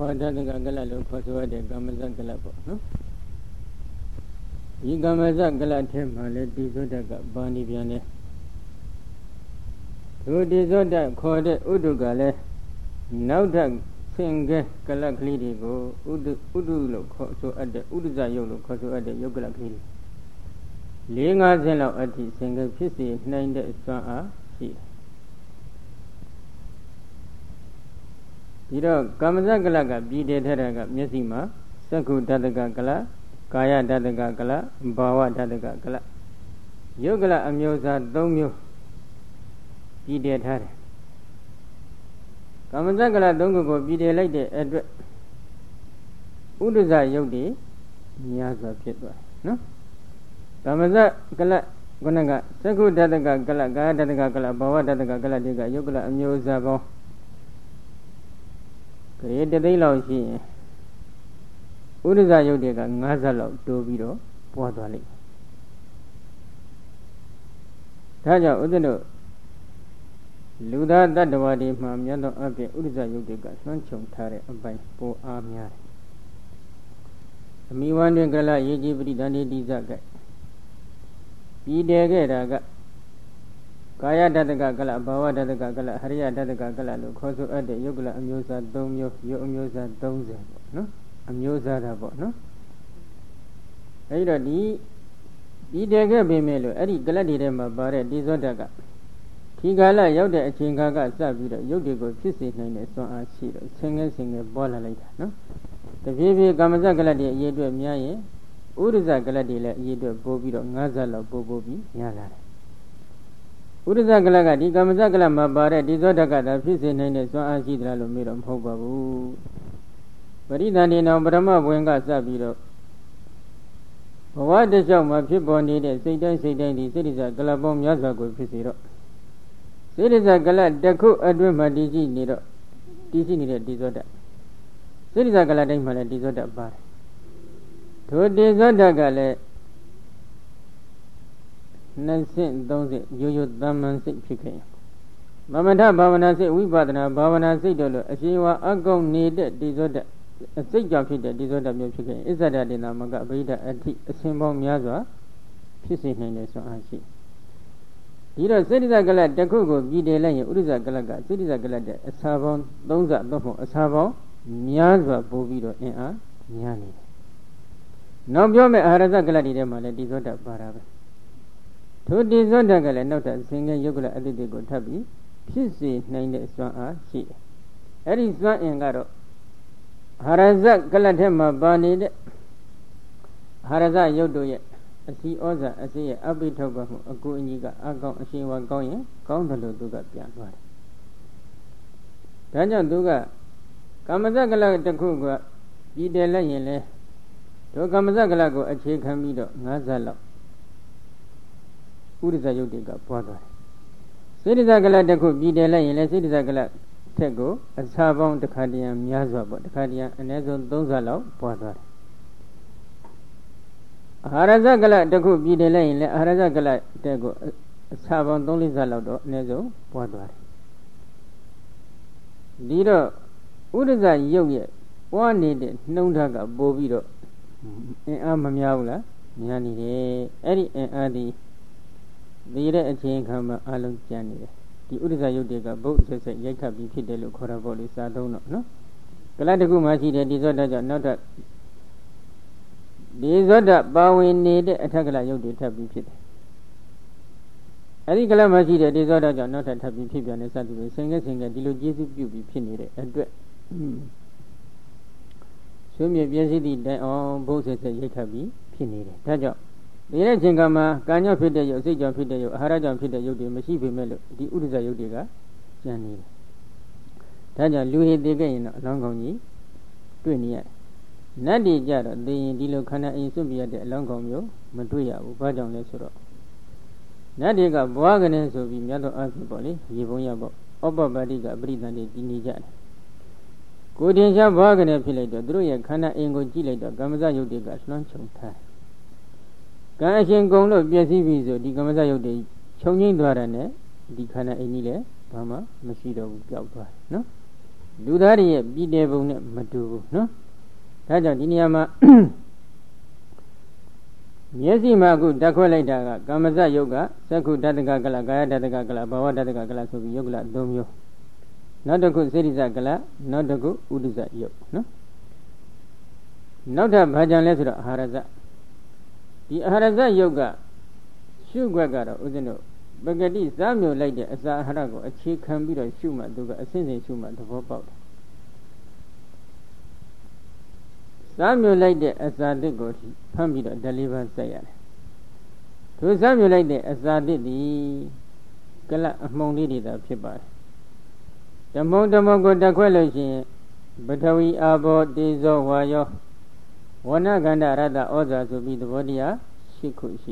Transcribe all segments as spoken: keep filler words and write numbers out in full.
ဓာတကကလလို့ခေါ်ဆိုရတဲ့ကာမဇကလပေါ့နော်ဒီကာမဇကလထဲမှာလေတိဇောတကပါဏိပြန်နေသူတိဇောတခေါ်တဲ့ဥဒုကလည်းနောက်ထပ်ဆင်ကဲကလကလေးတွေကိုဥဒုဥဒုလို့ခေါ်ဆိုအပ်တဲ့ဥဒုဇယုတ်လို့ခေါ်ဆိုအပ်တဲ့ယုတ်ကလကလေးတွေလေးငါးဆင်းလောက်အထိဆင်ကဲဖြစ်စေနိုင်တဲ့စွမ်းအားရှိတယ်ဒီတော့ကာမဇကလကပြည်တည်ထတဲ့ကမျက်စိမှာသက္ခုဓာတကကလကာယဓာတကကလဘာဝဓာတကကလယုတ်ကလအမျိုးအစား၃မျိုးပြည်တည်ထားတယ်ကာမဇကလ၃ခုကိုပြည်တည်လိုက်တဲ့အတွက်ဥဒ္ဒဇယုတ်တွေများစွာဖြစ်သွားတယ်နော်ကာမဇကလခုနကသက္ခုဓာတကကလကာယဓာတကကလဘာဝဓာတကကလတွေကယုတ်ကလအမျိုးအစားပေါင်းကလေးတသိန်းလောက်ရှိရင်ဥဒ္ဒဇယုတ်တွေက၅ဆလောက်တိုးပြီးတော့ပွားသွားလိမ့်မယ်ဒါကြောင့်ဥဒ္ဒတို့လူသားတ attva တွေမှာမြတ်သောအဖြစ်ဥဒ္ဒဇယုတ်တွေကလွှမ်းခြုံထားတဲ့အပိုင်းပိုအားများတယ်အမိဝန္တွင်ကလရေကြီးပရိဒန္တိတိဇကပြည်တယ်ခဲ့တာကကာယဓာတကကလဘာဝဓာတကကလဟရိယဓာတကကလလို့ခေါ်ဆိုအပ်တဲ့ယုတ်ကလအမျိုးအစား၃မျိုးယုတ်အမျိုးအစား၃၀ပေါ့နော်အမျိုးအစားတာပေါ့နော်အဲဒီတော့ဒီဒီတကယ်ပြင်မဲ့လို့အဲ့ဒီကလတ်တွေထဲမှာပါတဲ့ဒီဇောတကဒီကာလရောက်တဲ့အချိန်ခါကစပြီးတော့ယုတ်တွေကိုဖြစ်စေနိုင်တဲ့စွမ်းအားရှိတော့ဆင်းရဲဆင်းရဲပေါ်လာလိုက်တာနော်တဖြည်းဖြည်းကာမဇကလတ်တွေအရေးအတွက်များရင်ဥဒ္ဒဇကလတ်တွေလည်းအရေးအတွက်ပို့ပြီးတော့၅ဆလောက်ပို့ပို့ပြီးများလာတယ်ဥဒ္ဒဇကလကဒီကာမဇကလမှာပါတဲ့ဒီဇောတကတာဖြစ်စေနိုင်တဲ့စွမ်းအားရှိသလားလို့မေးတော့မဟုတ်ပါဘူးပရိသန္တိနောင်ပရမဘဝင်ကစပြီးတော့ဘဝတလျှောက်မှာဖြစ်ပေါ်နေတဲ့စိတ်တိုင်းစိတ်တိုင်းဒီစိတ္တဇကလပေါင်းများစွာကိုဖြစ်စေတော့စိတ္တဇကလတစ်ခုအတွင်းမှာတည်ရှိနေတော့တည်ရှိနေတဲ့ဒီဇောတစိတ္တဇကလတိုင်းမှာလည်းဒီဇောတပါတယ်ထိုဒီဇောတကလည်းနှစ်ဆင့်သုံးဆင့်ရိုးရိုးသမ္မန်စိတ်ဖြစ်ခဲ့ရင်မမထဘာဝနာစိတ်ဝိပဿနာဘာဝနာစိတ်တို့လိုအရှိဝါအကုံနေတဲ့ဒီဇောတအစိတ်ကြောင့်ဖြစ်တဲ့ဒီဇောတမျိုးဖြစ်ခဲ့ရင်အစ္ဆဒတေနာမကအဘိဓအထိအစဉ်ပေါင်းများစွာဖြစ်စေနိုင်တဲ့စွမ်းအားရှိဒီတော့စိတ္တဇကလတစ်ခုကိုပြည်တည်လိုက်ရင်ဥဒ္ဒဇကလကစိတ္တဇကလတဲ့အစာပေါင်းသုံးဆသို့မဟုတ်အစာပေါင်းများစွာပို့ပြီးတော့အင်အားများနေတယ်နောက်ပြောမယ့်အာဟာရဇကလတွေထဲမှာလည်းဒီဇောတပါတာပဲထိုဒီဇောတကလည်းနောက်ထပ်ဆင်ငယ်ယုတ်ကလအတိတ်တွေကိုထပ်ပြီးဖြစ်စေနိုင်တဲ့စွမ်းအားရှိတယ်အဲ့ဒီစွမ်းအင်ကတော့အာဟာရဇကလထဲမှာပါနေတဲ့အာဟာရဇယုတ်တို့ရဲ့အစီဩဇာအစီရဲ့အပိထောက်ပါမှုအကူအညီကအကောင်းအရှင်ဝါကောင်းရင်ကောင်းတယ်လို့သူကပြန်သွားတယ်ဒါကြောင့်သူကကာမဇကလတစ်ခုကပြည်တယ်လိုက်ရင်လေဒုကာမဇကလကိုအခြေခံပြီးတော့၅ဆလောက်ဥဒ္ဒဇယုတ်တွေကပွားသွားတယ်စိတ္တဇကလတစ်ခုပြည်တယ်လိုက်ရင်လေစိတ္တဇကလထက်ကိုအစာပေါင်းတစ်ခါတည်းများစွာပေါ့တစ်ခါတည်းအနည်းဆုံး၃ဆလောက်ပွားသွားတယ်အာဟာရဇကလတစ်ခုပြည်တယ်လိုက်ရင်လေအာဟာရဇကလတဲ့ကိုအစာပေါင်း၃-၄ဆလောက်တော့အနည်းဆုံးပွားသွားတယ်ဒီတော့ဥဒ္ဒဇယုတ်ရဲ့ပွားနေတဲ့နှုံးထားကပို့ပြီးတော့အင်အားမများဘူးလားများနေတယ်အဲ့ဒီအင်အားဒီဒီတဲ့အချိန်ခါမှာအလုံးကျန်နေတယ်ဒီဥဒ္ဒဇယုတ်တွေကဘုတ်ဆက်ဆက်ရိုက်ခတ်ပြီးဖြစ်တယ်လို့ခေါ်တာပေါ့လေစာသုံးတော့နော်ကလတခုမှရှိတယ်ဒီဇောတကြောင့်နောက်ထပ်ဒီဇောတပါဝင်နေတဲ့အထက်ကလယုတ်တွေထပ်ပြီးဖြစ်တယ်အဲ့ဒီကလမှရှိတယ်ဒီဇောတကြောင့်နောက်ထပ်ထပ်ပြီးဖြစ်ပြန်တဲ့စသဖြင့်ဆင်ငယ်ဆင်ငယ်ဒီလိုကျေစုပြုပြီးဖြစ်နေတဲ့အတွက်ဆွေးမြေပြည့်စည်သည့်တိုင်အောင်ဘုတ်ဆက်ဆက်ရိုက်ခတ်ပြီးဖြစ်နေတယ်ဒါကြောင့်ဒီတဲ့ချိန်ကမှာကံကြောင့်ဖြစ်တဲ့ယုတ်စိတ်ကြောင့်ဖြစ်တဲ့ယုတ်အာဟာရကြောင့်ဖြစ်တဲ့ယုတ်တွေမရှိပေမဲ့လို့ဒီဥဒ္ဒဇယုတ်တွေကကျန်နေတယ်ဒါကြောင့်လူဟိသေးခဲ့ရင်တော့အလောင်းကောင်းကြီးတွေ့နေရတယ်နတ်တွေကြတော့သိရင်ဒီလိုခန္ဓာအရင်စွန့်ပြရတဲ့အလောင်းကောင်းမျိုးမတွေ့ရဘူးဘာကြောင့်လဲဆိုတော့နတ်တွေကဘွားကနေဆိုပြီးမြတ်သောအဖြစ်ပေါ့လေရေပုံရပေါ့ဩပပတ္တိကပရိသန္တိတည်နေကြတယ်ကိုတင်ရှားဘွားကနေဖြစ်လိုက်တော့သူတို့ရဲ့ခန္ဓာအင်ကိုကြည့်လိုက်တော့ကာမဇယုတ်တွေကလွှမ်းခြုံထားကံအရှင်ကုံလို့ပြည့်စည်ပြီဆိုဒီကာမဇယုတ်တွေခြုံငိမ့်သွားတယ်နဲ့ဒီခန္ဓာအင်ကြီးလည်းဘာမှမရှိတော့ဘူးပျောက်သွားတယ်နော်လူသားတွေရဲ့ပြည်တယ်ပုံနဲ့မတူဘူးနော်ဒါကြောင့်ဒီနေရာမှာမျက်စိမှာအခုဓာတ်ခွဲလိုက်တာကကာမဇယုတ်ကသက္ခုဓာတကကလကာယဓာတကကလဘာဝဓာတကကလဆိုပြီးယုတ်ကလသုံးမျိုးနောက်တစ်ခုစေရိစကလနောက်တစ်ခုဥဒိစ္စယုတ်နော်နောက်ထပ်ဘာကြံလဲဆိုတော့အာဟာရဇဒီအာဟာရဇယုတ်ကရှုွက်ကတော့ဦးဇင်းတို့ပဂတိစားမျိုးလိုက်တဲ့အစာအာဟာရကိုအခြေခံပြီးတော့ရှုမှသူကအစဉ်စဉ်ရှုမှသဘောပေါက်တယ်စားမျိုးလိုက်တဲ့အစာတစ်ကိုဖမ်းပြီးတော့ဓာတ်လေးပါးစိုက်ရတယ်သူစားမျိုးလိုက်တဲ့အစာတစ်ဒီကလအမှုံလေးတွေသာဖြစ်ပါတယ်ဓမ္မုံဓမ္မုံကိုတက်ခွဲလို့ရှိရင်ပထဝီအာဘောတေဇောဝါယောဝဏကန္ဓရတ္တဩဇာဆိုပြီးသဘောတရားရှိခုရှိ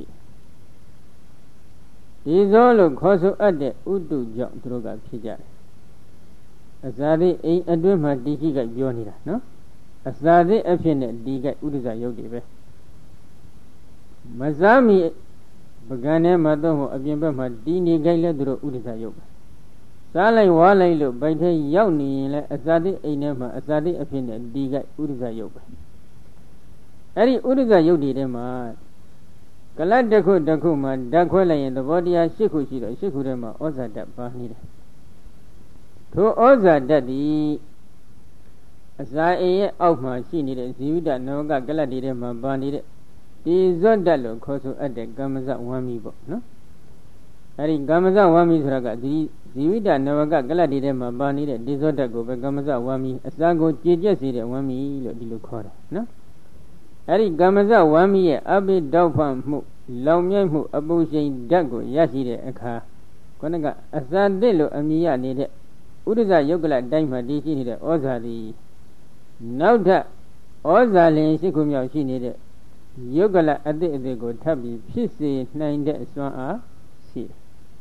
ဒီဇောလို့ခေါ်ဆိုအပ်တဲ့ဥတုကြောင့်သူတို့ကဖြစ်ကြတယ်အစာသည်အိမ်အတွင်းမှာတည်ရှိကပြောနေတာနော်အစာသည်အဖြစ်နဲ့ဒီကဥဒိစ္စယုတ်တွေပဲမစားမီပကံထဲမှာတော့အပြင်ဘက်မှာတည်နေကြလဲသူတို့ဥဒိစ္စယုတ်ပဲစားလိုက်ဝါလိုက်လို့ဗိုက်ထဲရောက်နေရင်လည်းအစာသည်အိမ်ထဲမှာအစာသည်အဖြစ်နဲ့ဒီကဥဒိစ္စယုတ်ပဲအဲ့ဒီဥဒိစ္စယုတ်တွေထဲမှာကလတ်တစ်ခုတစ်ခုမှာဓာတ်ခွဲလိုက်ရင်သဘောတရား၈ခုရှိတော့၈ခုထဲမှာဩဇာဓာတ်ပါနေတယ်ထိုဩဇာဓာတ်ဒီအစာအိမ်ရဲ့အောက်မှာရှိနေတဲ့ဇီဝိတနဝကကလတ်တွေထဲမှာပါနေတဲ့ဒီဇွတ်ဓာတ်လို့ခေါ်ဆိုအပ်တဲ့ကမ္မဇဝမ်းမီပေါ့နော်အဲဒီကမ္မဇဝမ်းမီဆိုတာကဒီဇီဝိတနဝကကလတ်တွေထဲမှာပါနေတဲ့ဒီဇွတ်ဓာတ်ကိုပဲကမ္မဇဝမ်းမီအစာကိုကြည်ကျက်စေတဲ့ဝမ်းမီလို့ဒီလိုခေါ်တယ်နော်အဲ့ဒီကမ္မဇဝမ်းမီရဲ့အဘိဓောက်ဖန်မှုလောင်မြိုက်မှုအပူရှိန်ဓာတ်ကိုရရှိတဲ့အခါခொနကအစာသစ်လို့အမည်ရနေတဲ့ဥဒိစ္စယုတ်ကလတိုင်းမှာတည်ရှိနေတဲ့ဩဇာသည်နောက်ထပ်ဩဇာလင်ရှိခုမြောက်ရှိနေတဲ့ယုတ်ကလအသစ်အသစ်ကိုထပ်ပြီးဖြစ်စေနိုင်တဲ့စွမ်းအားရှိတယ်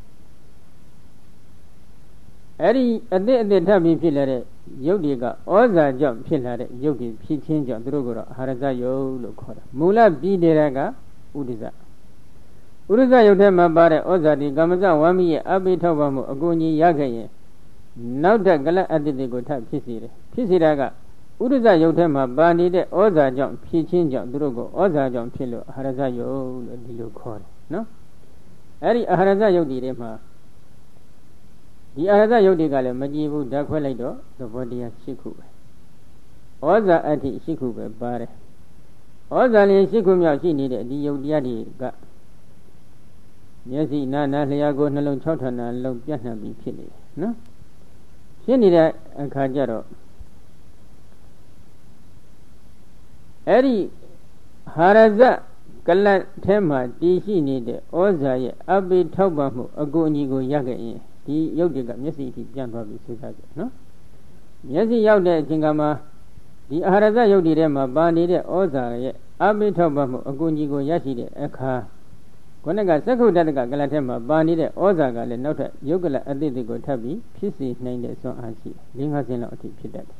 အဲ့ဒီအသစ်အသစ်ထပ်ပြီးဖြစ်လာတဲ့ယုတ်တွေကဩဇာကြောင့်ဖြစ်လာတဲ့ယုတ်တွေဖြစ်ခြင်းကြောင့်သူတို့ကတော့အာဟာရဇယုတ်လို့ခေါ်တာမူလပြီးတဲ့ကဥဒိစ္စဥဒိစ္စယုတ်ထဲမှာပါတဲ့ဩဇာဒီကမ္မဇဝမ်းမီရဲ့အပိထောက်ပါမှုအကူအညီရခဲ့ရင်နောက်ထပ်ကလတ်အတ္တတွေကိုထပ်ဖြစ်စေတယ်ဖြစ်စေတာကဥဒိစ္စယုတ်ထဲမှာပါနေတဲ့ဩဇာကြောင့်ဖြစ်ခြင်းကြောင့်သူတို့ကိုဩဇာကြောင့်ဖြစ်လို့အာဟာရဇယုတ်လို့ဒီလိုခေါ်တယ်နော်အဲ့ဒီအာဟာရဇယုတ်ဒီထဲမှာဒီအာဟာရဇယုတ်တွေကလည်းမကြည့်ဘူးဓာတ်ခွဲလိုက်တော့သဘောတရား၈ခုပဲဩဇာအဋ္ဌိ၈ခုပဲပါတယ်ဩဇာလျင်၈ခုမြောက်ရှိနေတဲ့ဒီယုတ်တရားတွေကမျက်စိနားနားလျှာကိုနှလုံး၆ဌာနလုံးပြန့်နှံ့ပြီးဖြစ်နေတယ်နော်ဖြစ်နေတဲ့အခါကျတော့အဲ့ဒီဟာရဇကလတ်ထဲမှာတည်ရှိနေတဲ့ဩဇာရဲ့အပိထောက်ပံ့မှုအကူအညီကိုရခဲ့ရင်ဒီယုတ်တွေကမျက်စိအထိပြန်သွားပြီးဆိုကြတယ်နော်မျက်စိရောက်တဲ့အချိန်ကမှဒီအာဟာရဇယုတ်တွေထဲမှာပါနေတဲ့ဩဇာရဲ့အပိထောက်ပံ့မှုအကူအညီကိုရရှိတဲ့အခါခုနကသက္ခုတတကကလတ်ထဲမှာပါနေတဲ့ဩဇာကလည်းနောက်ထပ်ယုတ်ကလတ်အသစ်တွေကိုထပ်ပြီးဖြစ်စေနိုင်တဲ့စွမ်းအားရှိတယ်၄-၅ဆင့်လောက်အထိဖြစ်တတ်တယ်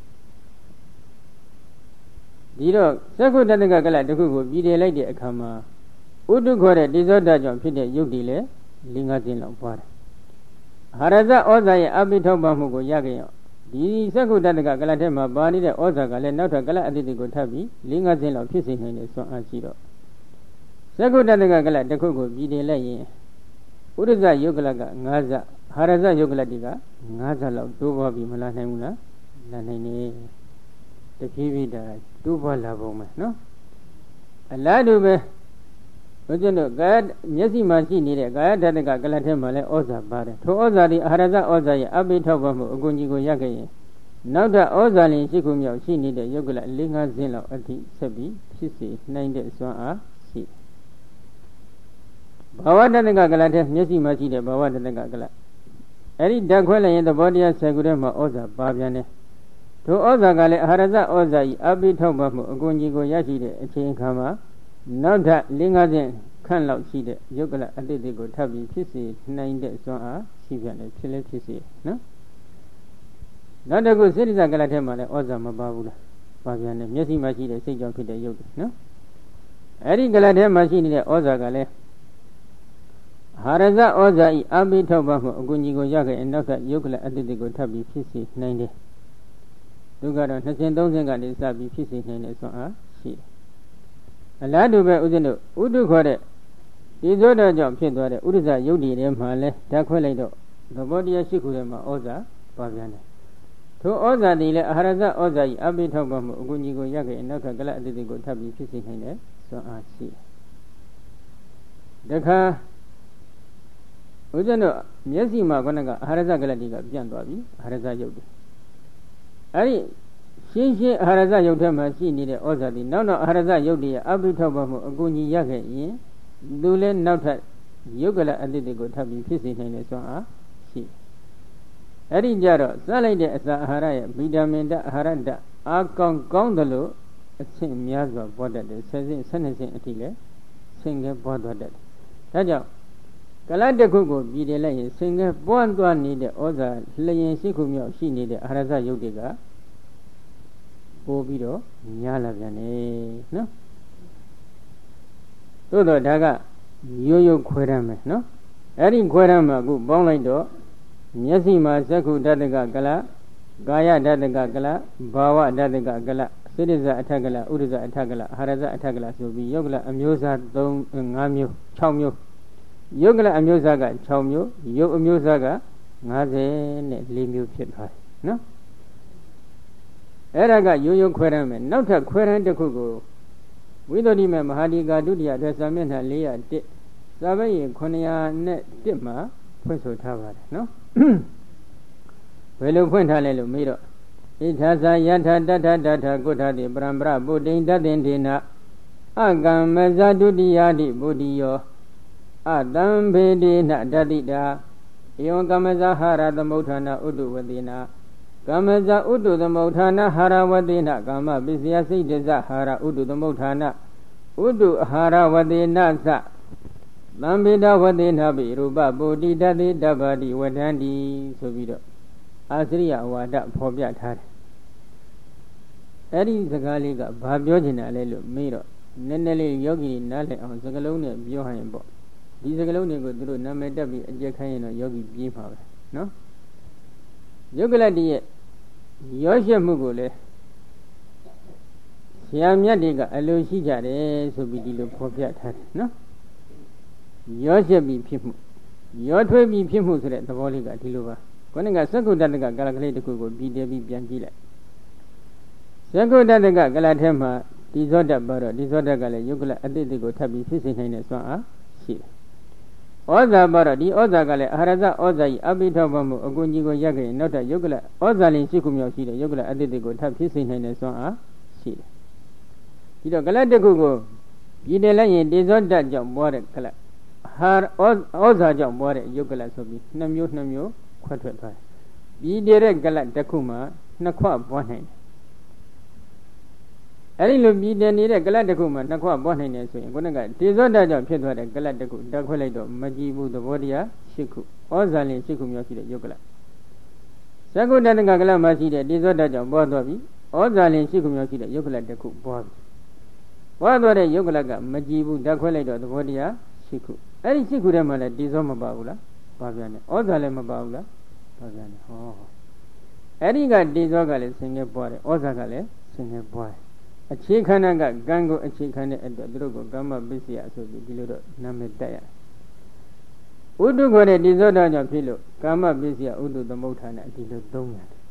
ဒီတော့သက္ခုတတကကလတ်တစ်ခုကိုပြည်တယ်လိုက်တဲ့အခါမှာဥဒုခေါ်တဲ့တိဇောဓာတ်ကြောင့်ဖြစ်တဲ့ယုတ်တွေလည်း၄-၅ဆင့်လောက်ပါတယ်အာဟာရဇဩဇာရဲ့အပိထောက်ပံ့မှုကိုရခဲ့ရောဒီသက္ခုတတကကလတ်ထဲမှာပါနေတဲ့ဩဇာကလည်းနောက်ထပ်ကလတ်အသစ်တွေကိုထပ်ပြီး၄-၅ဆင့်လောက်ဖြစ်စေနိုင်တဲ့စွမ်းအားရှိတော့သက္ခုတတကကလတ်တစ်ခုကိုပြည်တယ်လိုက်ရင်ဥဒိစ္စယုတ်ကလတ်က၅ဇဟာရဇယုတ်ကလတ်တွေက၅ဇလောက်တိုးပွားပြီးမလာနိုင်ဘူးလားလာနိုင်နေတဖြည်းဖြည်းဒါတိုးပွားလာပုံပဲနော်အလားတူပဲဘုရားတို့ကာယမျက်စိမှာရှိနေတဲ့ကာယဓာတကကလတ်ထဲမှာလည်းဩဇာပါတယ်ထိုဩဇာဒီအာဟာရဇဩဇာရဲ့အပိထောက်ပံ့မှုအကူအညီကိုရခဲ့ရင်နောက်ထပ်ဩဇာလင်ရှိခုမြောက်ရှိနေတဲ့ယုတ်ကလတ်၄-၅ဆင့်လောက်အထိဆက်ပြီးဖြစ်စေနိုင်တဲ့စွမ်းအားရှိဘာဝတတကကလတ်ထဲမျက်စိမှာရှိတဲ့ဘာဝတတကကလတ်အဲ့ဒီဓာတ်ခွဲလိုက်ရင်သဘောတရားဆယ်ခုထဲမှာဩဇာပါပြန်တယ်ထိုဩဇာကလည်းအာဟာရဇဩဇာဤအပိထောက်ပံ့မှုအကူအညီကိုရရှိတဲ့အချိန်ခါမှာနောက်ထပ်၄-၅ဆင့်ခန့်လောက်ရှိတဲ့ယုတ်ကလအတိတ်တွေကိုထပ်ပြီးဖြစ်စေနိုင်တဲ့စွမ်းအားရှိပြန်တယ်ဖြစ်လဲဖြစ်စေနော်နောက်တစ်ခုစေတဇကလထဲမှာလည်းဩဇာမပါဘူးလားပါပြန်တယ်မျက်စိမှာရှိတဲ့စိတ်ကြောင့်ဖြစ်တဲ့ယုတ်တွေနော်အဲ့ဒီကလထဲမှာရှိနေတဲ့ဩဇာကလည်းဟာရဇဩဇာဤအပိထောက်ပံ့မှုအကူအညီကိုရခဲ့ရင်နောက်ထပ်ယုတ်ကလအတိတ်တွေကိုထပ်ပြီးဖြစ်စေနိုင်တယ်သူကတော့နှစ်ဆင့်သုံးဆင့်ကနေစပြီးဖြစ်စေနိုင်တဲ့ဆွမ်းအားရှိတယ်အလားတူပဲဥစဉ်တို့ဥဒုခေါ်တဲ့ဒီဇောတကြောင့်ဖြစ်သွားတဲ့ဥဒ္ဒဇယုတ်တည်ထဲမှာလဲဓာတ်ခွဲလိုက်တော့သဘောတရားရှိခုထဲမှာဩဇာပွားပြန်တယ်ထိုဩဇာတည်လဲအာဟာရဇဩဇာကြီးအပိထောက်ပါမှုအကူကြီးကိုရက်ခဲ့အနောက်ကကလအတိတ်ကိုထပ်ပြီးဖြစ်စေနိုင်တဲ့ဆွမ်းအားရှိတယ်တခါဥစဉ်တို့မျက်စိမှာခொနကအာဟာရဇကလတိကပြန့်သွားပြီအာဟာရဇယုတ်တည်အဲ့ဒီရှင်းရှင်းအာဟာရဇယုတ်ထဲမှာရှိနေတဲ့ဩဇာတည်နောက်နောက်အာဟာရဇယုတ်တည်ရဲ့အပိထောက်ပါမှုအကူကြီးရက်ခဲ့ရင်သူလည်းနောက်ထပ်ယုတ်ကလအတိတ်ကိုထပ်ပြီးဖြစ်စေနိုင်တဲ့စွမ်းအားရှိအဲ့ဒီကြတော့စလိုက်တဲ့အစာအာဟာရရဲ့ဗီတာမင်ဓာတ်အာဟာရဓာတ်အားကောင်းကောင်းသလိုအဆင့်များစွာပွားတတ်တယ်ဆယ်ဆင့်ဆယ်နှစ်ဆင့်အထိလည်းဆင်ကဲပွားသွားတတ်တယ်ဒါကြောင့်ကလတစ်ခုကိုပြည်တယ်လိုက်ရင်ဆင်ကဲပွားသွားနေတဲ့ဩဇာလျင်ရှိခုမြောက်ရှိနေတဲ့အာဟာရဇယုတ်တွေကပို့ပြီးတော့များလာပြန်တယ်နော်သို့တော့ဒါကရိုးရိုးခွဲရမယ်နော်အဲ့ဒီခွဲရမှာအခုပေါင်းလိုက်တော့မျက်စိမှာသက္ခုဓာတကကလကာယဓာတကကလဘာဝဓာတကကလစိတ္တဇအထက်ကလဥဒ္ဒဇအထက်ကလအာဟာရဇအထက်ကလဆိုပြီးယုတ်ကလအမျိုးအစား၃၅မျိုး၆မျိုးယုတ်ကလအမျိုးအစားက၆မျိုးယုတ်အမျိုးအစားက၅၀နဲ့၄မျိုးဖြစ်သွားတယ်နော်အဲ့ဒါကရိုးရိုးခွဲရမယ်နောက်ထပ်ခွဲရတစ်ခုကိုဝိသုဒ္ဓိမေမဟာဒီကာဒုတိယအတွက်စာမျက်နှာ၄၀၁စာပေရင်ခုနှစ်ရာနဲ့တစ်မှာဖွင့်ဆိုထားပါတယ်နော်ဘယ်လိုဖွင့်ထားလဲလို့မေးတော့ဣထာသာယထာတထတထကုဋ္ဌတိပရံပရဗုဒ္ဓိတသင်္ထေနအကမ္မဇဒုတိယတိဗုဒ္ဓိယောအတံဘေဒေနတတိတာဧဝံကမ္မဇဟာရသမုဋ္ဌာနဥဒ္ဒဝတိနာကမ္မဇဥဒ္ဒသမုဋ္ဌာနဟာရဝတိနကာမပစ္စယစိတ်တဇဟာရဥဒ္ဒသမုဋ္ဌာနဥဒ္ဒအာဟာရဝတိနသသံဘေဒဝတိနပိရူပပုတိတတိတပ္ပတိဝတ္တန္တိဆိုပြီးတော့အာစရိယဝါဒဖော်ပြထားတယ်အဲ့ဒီစကားလေးကဘာပြောချင်တာလဲလို့မေးတော့နည်းနည်းလေးယောဂီနားလည်အောင်စကားလုံးနဲ့ပြောဟရင်ပေါ့ဒီစကားလုံးတွေကိုသူတို့နာမည်တက်ပြီးအကျက်ခိုင်းရင်တော့ယောဂီပြေးမှာပဲနော်ယုတ်ကလတ္တိရဲ့ရောရှက်မှုကိုလည်းဆရာမြတ်တွေကအလိုရှိကြတယ်ဆိုပြီးဒီလိုဖော်ပြထားတယ်နော်ရောရှက်ပြီးဖြစ်မှုရောထွေးပြီးဖြစ်မှုဆိုတဲ့သဘောလေးကဒီလိုပါခေါင်းကသက္ကုတ္တကကလကလေးတစ်ခုကိုပြီးတယ်ပြီးပြန်ကြည့်လိုက်သက္ကုတ္တကကလထဲမှာဒီဇောတပါတော့ဒီဇောတကလည်းယုတ်ကလအတိတ်ကိုထပ်ပြီးဖြစ်စေနိုင်တဲ့စွမ်းအားရှိတယ်ဩဇာပါတော့ဒီဩဇာကလည်းအာဟာရဇဩဇာကြီးအပိထောက်ပါမှုအကူကြီးကိုရက်ခဲ့ရင်နောက်ထပ်ယုတ်ကလဩဇာလင်ရှိခုမြောက်ရှိတဲ့ယုတ်ကလအတိတ်ကိုထပ်ဖြစ်စေနိုင်တဲ့စွမ်းအားရှိတယ်ဒီတော့ကလတစ်ခုကိုပြည်တယ်လိုက်ရင်ဒီဇောတကြောင့်ပွားတဲ့ကလဟာဩဇာကြောင့်ပွားတဲ့ယုတ်ကလဆိုပြီးနှစ်မျိုးနှစ်မျိုးခွဲထွက်သွားတယ်ပြည်တယ်တဲ့ကလတစ်ခုမှာနှစ်ခွပွားနိုင်တယ်အဲ့ဒီလိုပြည်တယ်နေတဲ့ကလတ်တစ်ခုမှာနှစ်ခွပွားနိုင်တယ်ဆိုရင်ခုနကဒေဇောတကြောင့်ဖြစ်သွားတဲ့ကလတ်တစ်ခုတက်ခွဲလိုက်တော့မကြည့်ဘူးသဘောတရား၈ခုဩဇာလင်၈ခုမြောက်ရှိတဲ့ယုတ်ကလတ်သက္ကုတ္တကကလတ်မှာရှိတဲ့ဒေဇောတကြောင့်ပွားသွားပြီဩဇာလင်၈ခုမြောက်ရှိတဲ့ယုတ်ကလတ်တစ်ခုပွားပြီပွားသွားတဲ့ယုတ်ကလတ်ကမကြည့်ဘူးတက်ခွဲလိုက်တော့သဘောတရား၈ခုအဲ့ဒီ၈ခုထဲမှာလည်းဒေဇောမပါဘူးလားပါပြန်တယ်ဩဇာလည်းမပါဘူးလားပါပြန်တယ်ဟောအဲ့ဒီကဒေဇောကလည်းဆင်ငယ်ပွားတယ်ဩဇာကလည်းဆင်ငယ်ပွားတယ်အခြေခဏကကံကိုအခြေခံတဲ့အတွက်သူတို့ကကာမပစ္စယဆိုပြီးဒီလိုတော့နာမည်တက်ရတယ်ဥဒ္ဓခေါ်တဲ့ဒီဇောတကြောင့်ဖြစ်လို့ကာမပစ္စယဥဒ္ဓသမုဋ္ဌာနဒီလိုသုံးရတယ်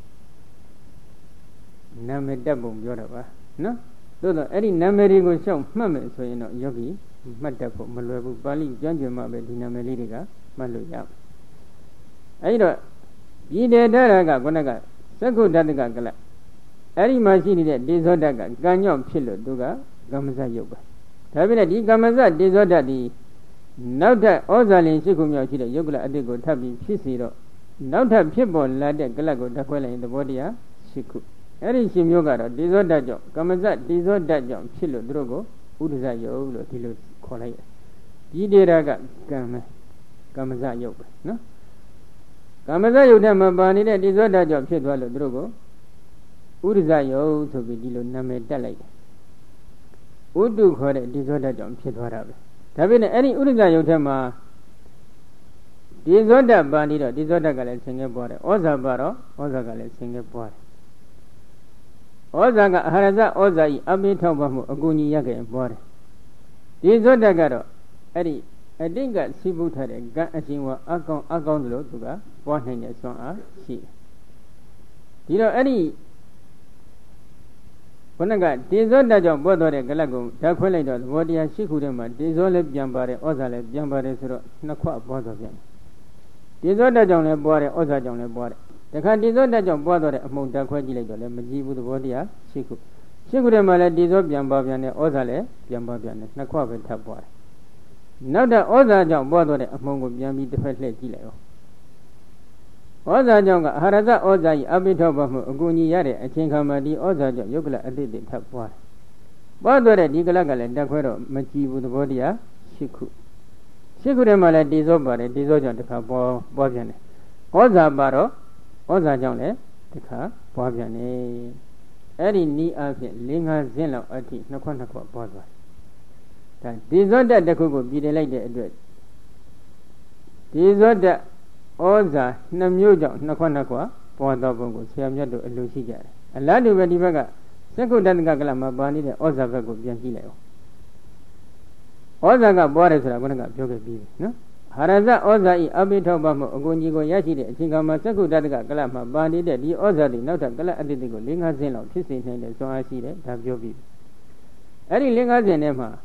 နာမည်တက်ပုံပြောတော့ပါနော်သို့တော့အဲ့ဒီနာမည်တွေကိုရှောက်မှတ်မယ်ဆိုရင်တော့ယောဂီမှတ်တတ်ဖို့မလွယ်ဘူးပါဠိကျမ်းကျွမ်းမှပဲဒီနာမည်လေးတွေကမှတ်လို့ရမယ်အဲ့တော့ပြည်တယ်တရကခုနကသက္ခုတ္တကကလအဲ့ဒီမှာရှိနေတဲ့ဒေဇောတကကံကြောင့်ဖြစ်လို့သူကကမ္မဇယုတ်ပဲဒါပြင်ဒီကမ္မဇဒေဇောတဒီနောက်ထပ်ဩဇာလင်ရှိခုမြောက်ရှိတဲ့ယုတ်ကလအတိတ်ကိုထပ်ပြီးဖြစ်စီတော့နောက်ထပ်ဖြစ်ပေါ်လာတဲ့ကလတ်ကိုတက်ခွဲလိုက်ရင်သဘောတရားရှိခုအဲ့ဒီရှင်မျိုးကတော့ဒေဇောတကြောင့်ကမ္မဇဒေဇောတကြောင့်ဖြစ်လို့သူတို့ကိုဥဒ္ဒဇယုတ်လို့ဒီလိုခေါ်လိုက်တယ်ဒီဒေတာကကံပဲကမ္မဇယုတ်ပဲနော်ကမ္မဇယုတ်ထဲမှာပါနေတဲ့ဒေဇောတကြောင့်ဖြစ်သွားလို့သူတို့ကိုဥဒ္ဒဇယုတ်ဆိုပြီးဒီလိုနာမည်တက်လိုက်တယ်ဥဒ္ဓခေါ်တဲ့ဒီဇောတကြောင့်ဖြစ်သွားတာပဲဒါပေမဲ့အဲ့ဒီဥဒ္ဒဇယုတ်ထဲမှာဒီဇောတပါဠိတော့ဒီဇောတကလည်းဆင်ငယ်ပွားတယ်ဩဇာပါတော့ဩဇာကလည်းဆင်ငယ်ပွားတယ်ဩဇာကအဟာရဇဩဇာဤအပိထောက်ပါမှုအကူညီရခဲ့ပွားတယ်ဒီဇောတကတော့အဲ့ဒီအတိတ်ကစီးပူးထားတဲ့ကံအရှင်ဝအကောင်အကောင်တို့သူကပွားနိုင်တဲ့ဆွမ်းအားရှိတယ်ဒီတော့အဲ့ဒီဘုန်းကတေဇောတကြောင့်ပွားသွားတဲ့ကလတ်ကိုဓာတ်ခွဲလိုက်တော့သဘောတရားရှိခုထဲမှာတေဇောလည်းပြန်ပါတယ်ဩဇာလည်းပြန်ပါတယ်ဆိုတော့နှစ်ခွပွားသွားပြန်တေဇောတကြောင့်လည်းပွားတယ်ဩဇာကြောင့်လည်းပွားတယ်တခါတေဇောတကြောင့်ပွားသွားတဲ့အမှုန်ဓာတ်ခွဲကြည့်လိုက်တော့လည်းမကြည့်ဘူးသဘောတရားရှိခုရှိခုထဲမှာလည်းတေဇောပြန်ပါပြန်တယ်ဩဇာလည်းပြန်ပါပြန်တယ်နှစ်ခွပဲထပ်ပွားတယ်နောက်တော့ဩဇာကြောင့်ပွားသွားတဲ့အမှုန်ကိုပြန်ပြီးတစ်ဖက်လှည့်ကြည့်လိုက်အောင်ဩဇာကြောင့်ကအဟာရဇဩဇာဤအပိထောပါမှုအကူအညီရတဲ့အချိန်ခါမှာဒီဩဇာကြောင့်ယုတ်ကလအတိတ်တွေထပ်ပွားတယ်ပွားသွားတဲ့ဒီကလကလည်းတက်ခွဲတော့မကြည့်ဘူးသဘောတရားရှိခုရှိခုထဲမှာလည်းတေဇောပါတယ်တေဇောကြောင့်တစ်ခါပွားပွားပြန်တယ်ဩဇာပါတော့ဩဇာကြောင့်လည်းတစ်ခါပွားပြန်တယ်အဲ့ဒီနီးအဖြစ်၄-၅ဇင်းလောက်အထိနှစ်ခွနှစ်ခွပွားသွားတယ်ဒါတေဇောတက်တစ်ခုကိုပြည်တယ်လိုက်တဲ့အတွက်တေဇောတက်ဩဇာနှစ်မျိုးကြောင့်နှစ်ခွနှစ်ခွပွားသောပုံကိုဆရာမြတ်တို့အလိုရှိကြတယ်အလားတူပဲဒီဘက်ကသက္ကုတ္တကကလမှာပါနေတဲ့ဩဇာဘက်ကိုပြန်ကြည့်လိုက်အောင်ဩဇာကပွားတယ်ဆိုတာကကပြောခဲ့ပြီးနော်ဟာရဇဩဇာဤအပိထောက်ပါမှုအကုန်ကြီးကိုရရှိတဲ့အချိန်ကမှာသက္ကုတ္တကကလမှာပါနေတဲ့ဒီဩဇာတွေနောက်ထပ်ကလအတ္တိကို၄-၅ဆင်းလောက်ဖြစ်စေနိုင်တဲ့စွမ်းအားရှိတယ်ဒါပြောပြီးအဲ့ဒီ၄-၅ဆင်းထဲမှာ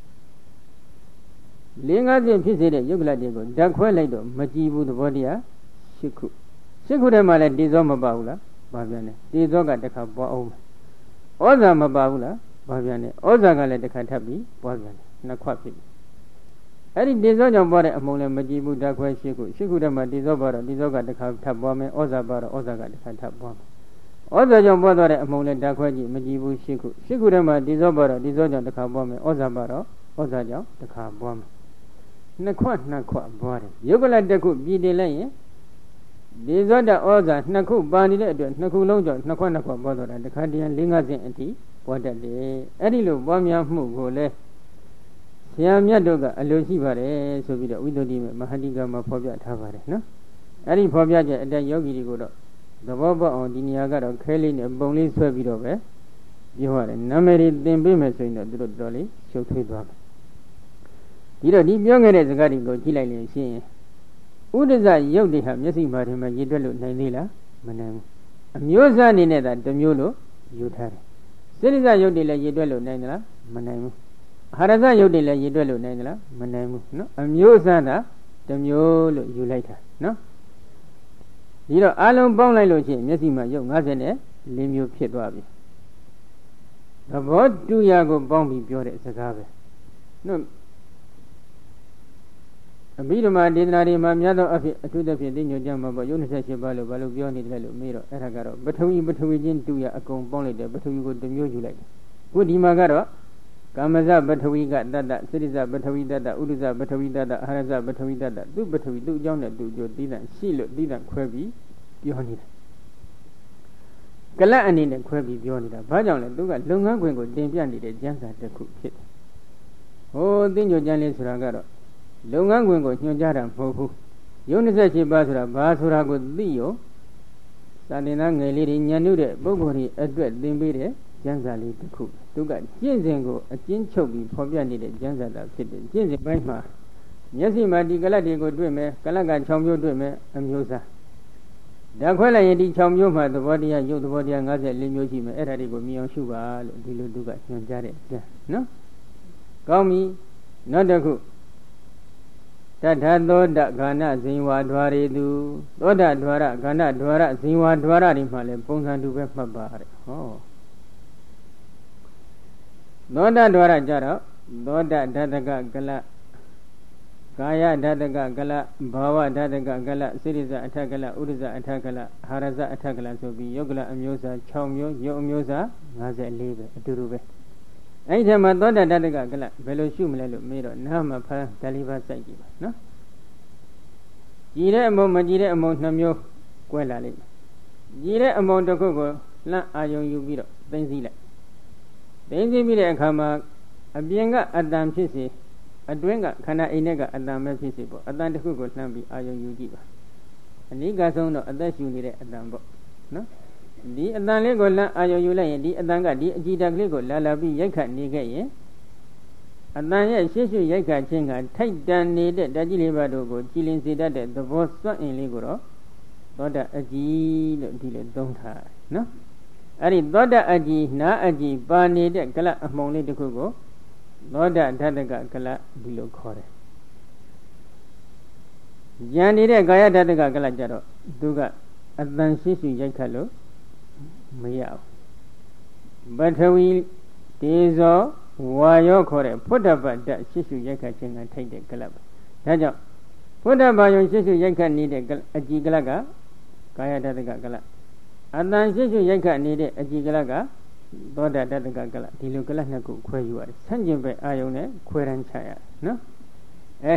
၄-၅ဆင်းဖြစ်စေတဲ့ယုတ်ကလတွေကိုဓာတ်ခွဲလိုက်တော့မကြည့်ဘူးသဘောတရား၈ခု၈ခုထဲမှာလည်းတေဇောမပါဘူးလားပါပြန်တယ်တေဇောကတစ်ခါပွားအောင်ဩဇာမပါဘူးလားပါပြန်တယ်ဩဇာကလည်းတစ်ခါထပ်ပြီးပွားပြန်တယ်နှစ်ခွဖြစ်ပြီအဲ့ဒီတေဇောကြောင့်ပွားတဲ့အမှုံလည်းမကြည့်ဘူးဓာတ်ခွဲ၈ခု၈ခုထဲမှာတေဇောပါတော့တေဇောကတစ်ခါထပ်ပွားမယ်ဩဇာပါတော့ဩဇာကတစ်ခါထပ်ပွားမယ်ဩဇာကြောင့်ပွားသွားတဲ့အမှုံလည်းဓာတ်ခွဲကြည့်မကြည့်ဘူး၈ခု၈ခုထဲမှာတေဇောပါတော့တေဇောကြောင့်တစ်ခါပွားမယ်ဩဇာပါတော့ဩဇာကြောင့်တစ်ခါပွားမယ်နှစ်ခွနှစ်ခွပွားတယ်ယုတ်ကလတစ်ခုပြည်တယ်လိုက်ရင်ဒီဇောတဩဇာနှစ်ခုပါနေတဲ့အတွက်နှစ်ခုလုံးကြောင့်နှစ်ခွနှစ်ခွပွားတော့တာတခါတည်း၄-၅ဆင့်အထိပွားတတ်တယ်အဲ့ဒီလိုပွားများမှုကိုလည်းဆရာမြတ်တို့ကအလိုရှိပါတယ်ဆိုပြီးတော့ဝိသုဒ္ဓိမေမဟာတိကမှာဖော်ပြထားပါတယ်နော်အဲ့ဒီဖော်ပြချက်အတိုင်းယောဂီတွေကိုတော့သဘောပေါက်အောင်ဒီနေရာကတော့ခဲလေးနဲ့ပုံလေးဆွဲပြီးတော့ပဲပြောရတယ်နာမည်တွေသင်ပေးမယ်ဆိုရင်တော့သူတို့တော်တော်လေးရှုပ်ထွေးသွားမယ်ဒီတော့ဒီပြောခဲ့တဲ့စကားတွေကိုကြည့်လိုက်လို့ရှိရင်ဥဒ္ဒဇရုပ်တွေဟာမျက်စိမှာဒီမှာရည်တွက်လို့နိုင်သေးလားမနိုင်ဘူးအမျိုးအစားအနေနဲ့သာတစ်မျိုးလို့ယူထားတယ်စိရိဇရုပ်တွေလည်းရည်တွက်လို့နိုင်သလားမနိုင်ဘူးအာဟာရဇရုပ်တွေလည်းရည်တွက်လို့နိုင်သလားမနိုင်ဘူးနော်အမျိုးအစားသာတစ်မျိုးလို့ယူလိုက်တာနော်ဒီတော့အလုံးပေါင်းလိုက်လို့ရှိရင်မျက်စိမှာရုပ်၅၀နဲ့၄မျိုးဖြစ်သွားပြီသဘောတူရာကိုပေါင်းပြီးပြောတဲ့စကားပဲနော်အဘိဓမ္မာဒေသနာတွေမှာများသောအဖြစ်အထူးသဖြင့်သိညွှန်ကြမှာပေါ့ယုံ၂၈ပါးလို့ဘာလို့ပြောနေတယ်လို့မေးတော့အဲ့ဒါကတော့ပထဝီပထဝီချင်းတူရအကုန်ပေါင်းလိုက်တယ်ပထဝီကိုတစ်မျိုးယူလိုက်တယ်ခုဒီမှာကတော့ကာမဇပထဝီကတတ္တစိရိဇပထဝီတတ္တဥဒ္ဒဇပထဝီတတ္တအာရဇပထဝီတတ္တသူပထဝီသူ့အကြောင်းနဲ့သူ့အကျိုးသီးသန့်ရှိလို့သီးသန့်ခွဲပြီးပြောနေတယ်ကလတ်အနေနဲ့ခွဲပြီးပြောနေတာဘာကြောင့်လဲသူကလုပ်ငန်းခွင်ကိုတင်ပြနေတဲ့ကျမ်းစာတစ်ခုဖြစ်တယ်ဟိုသိညွှန်ကြလေးဆိုတာကတော့လုပ်ငန်းခွင်ကိုညွှန်ကြားတာမဟုတ်ဘူးယုံ၂၈ပါးဆိုတာဘာဆိုတာကိုသိရောသာသနာငယ်လေးတွေညံ့နှုတ်တဲ့ပုဂ္ဂိုလ်တွေအတွက်သင်ပေးတဲ့ကျမ်းစာလေးတစ်ခုသူကကျင့်စဉ်ကိုအကျဉ်းချုပ်ပြီးဖော်ပြနေတဲ့ကျမ်းစာတာဖြစ်တယ်ကျင့်စဉ်ပိုင်းမှာမျက်စိမှာဒီကလတ်တွေကိုတွေ့မယ်ကလတ်က၆မျိုးတွေ့မယ်အမျိုးစားဓာတ်ခွဲလိုက်ရင်ဒီ၆မျိုးမှာသဘောတရားရုပ်သဘောတရား၅၄မျိုးရှိမယ်အဲ့ဒါတွေကိုမြင်အောင်ရှုပါလို့ဒီလိုသူကညွှန်ကြားတဲ့ကျမ်းနော်ကောင်းပြီနောက်တစ်ခုတထသောတခန္ဓဇင်ဝါဓွာရီသူသောတဓွာရခန္ဓဓွာရဇင်ဝါဓွာရဒီမှာလဲပုံစံတူပဲမှတ်ပါတဲ့ဟောသောတဓွာရကြတော့သောတဓာတကကလကာယဓာတကကလဘာဝဓာတကကလစိရိဇအထကလဥဒ္ဒဇအထကလဟာရဇအထကလဆိုပြီးယုတ်ကလအမျိုးအစား၆မျိုးယုတ်အမျိုးအစား၅၄ပဲအတူတူပဲအဲ့ဒီထဲမှာသောတဓာတကကလဘယ်လိုရှုမလဲလို့မေးတော့နားမှာဖမ်းဒါလေးပါစိုက်ကြည့်ပါနော်ကြည်တဲ့အမုံမကြည်တဲ့အမုံနှမျိုးကွဲလာလိမ့်မယ်ကြည်တဲ့အမုံတစ်ခုကိုလှမ်းအာယုံယူပြီးတော့သိမ့်စည်းလိုက်သိမ့်စည်းပြီးတဲ့အခါမှာအပြင်ကအတန်ဖြစ်စေအတွင်းကခန္ဓာအိမ်ထဲကအတန်ပဲဖြစ်စေပေါ့အတန်တစ်ခုကိုလှမ်းပြီးအာယုံယူကြည့်ပါအနိကဆုံးတော့အသက်ရှူနေတဲ့အတန်ပေါ့နော်ဒီအတန်လေးကိုလမ်းအာယုံယူလိုက်ရင်ဒီအတန်ကဒီအကြည်ဓာတ်ကလေးကိုလာလာပြီးရိုက်ခတ်နေခဲ့ရင်အတန်ရဲ့ရှေ့ရှုရိုက်ခတ်ခြင်းကထိုက်တန်နေတဲ့ဓာတ်ကြီးလေးပါတို့ကိုကြည်လင်စေတတ်တဲ့သဘောစွန့်အင်လေးကိုတော့သောတာအကြည်လို့ဒီလိုသုံးထားနော်အဲ့ဒီသောတာအကြည်နာအကြည်ပါနေတဲ့ကလအမှုံလေးတစ်ခုကိုသောတာဓာတကကလဒီလိုခေါ်တယ်ဉာဏ်နေတဲ့ကာယဓာတကကလကြတော့သူကအတန်ရှိရှိရိုက်ခတ်လို့မရဘူးပထဝီဒေဇောဝါယောခေါ်တဲ့ဖုဒ္ဓဗတ္တရှိရှိရိုက်ခတ်ခြင်းကထိုက်တဲ့ကလပ်ဒါကြောင့်ဖုဒ္ဓဘာယုံရှိရှိရိုက်ခတ်နေတဲ့အကြည်ကလပ်ကကာယဓာတကကလပ်အတန်ရှိရှိရိုက်ခတ်နေတဲ့အကြည်ကလပ်ကသောတာဓာတကကလပ်ဒီလိုကလပ်နှစ်ခုခွဲယူရတယ်ဆန့်ကျင်ဘက်အာယုံနဲ့ခွဲရန်ချရတယ်နော်အဲ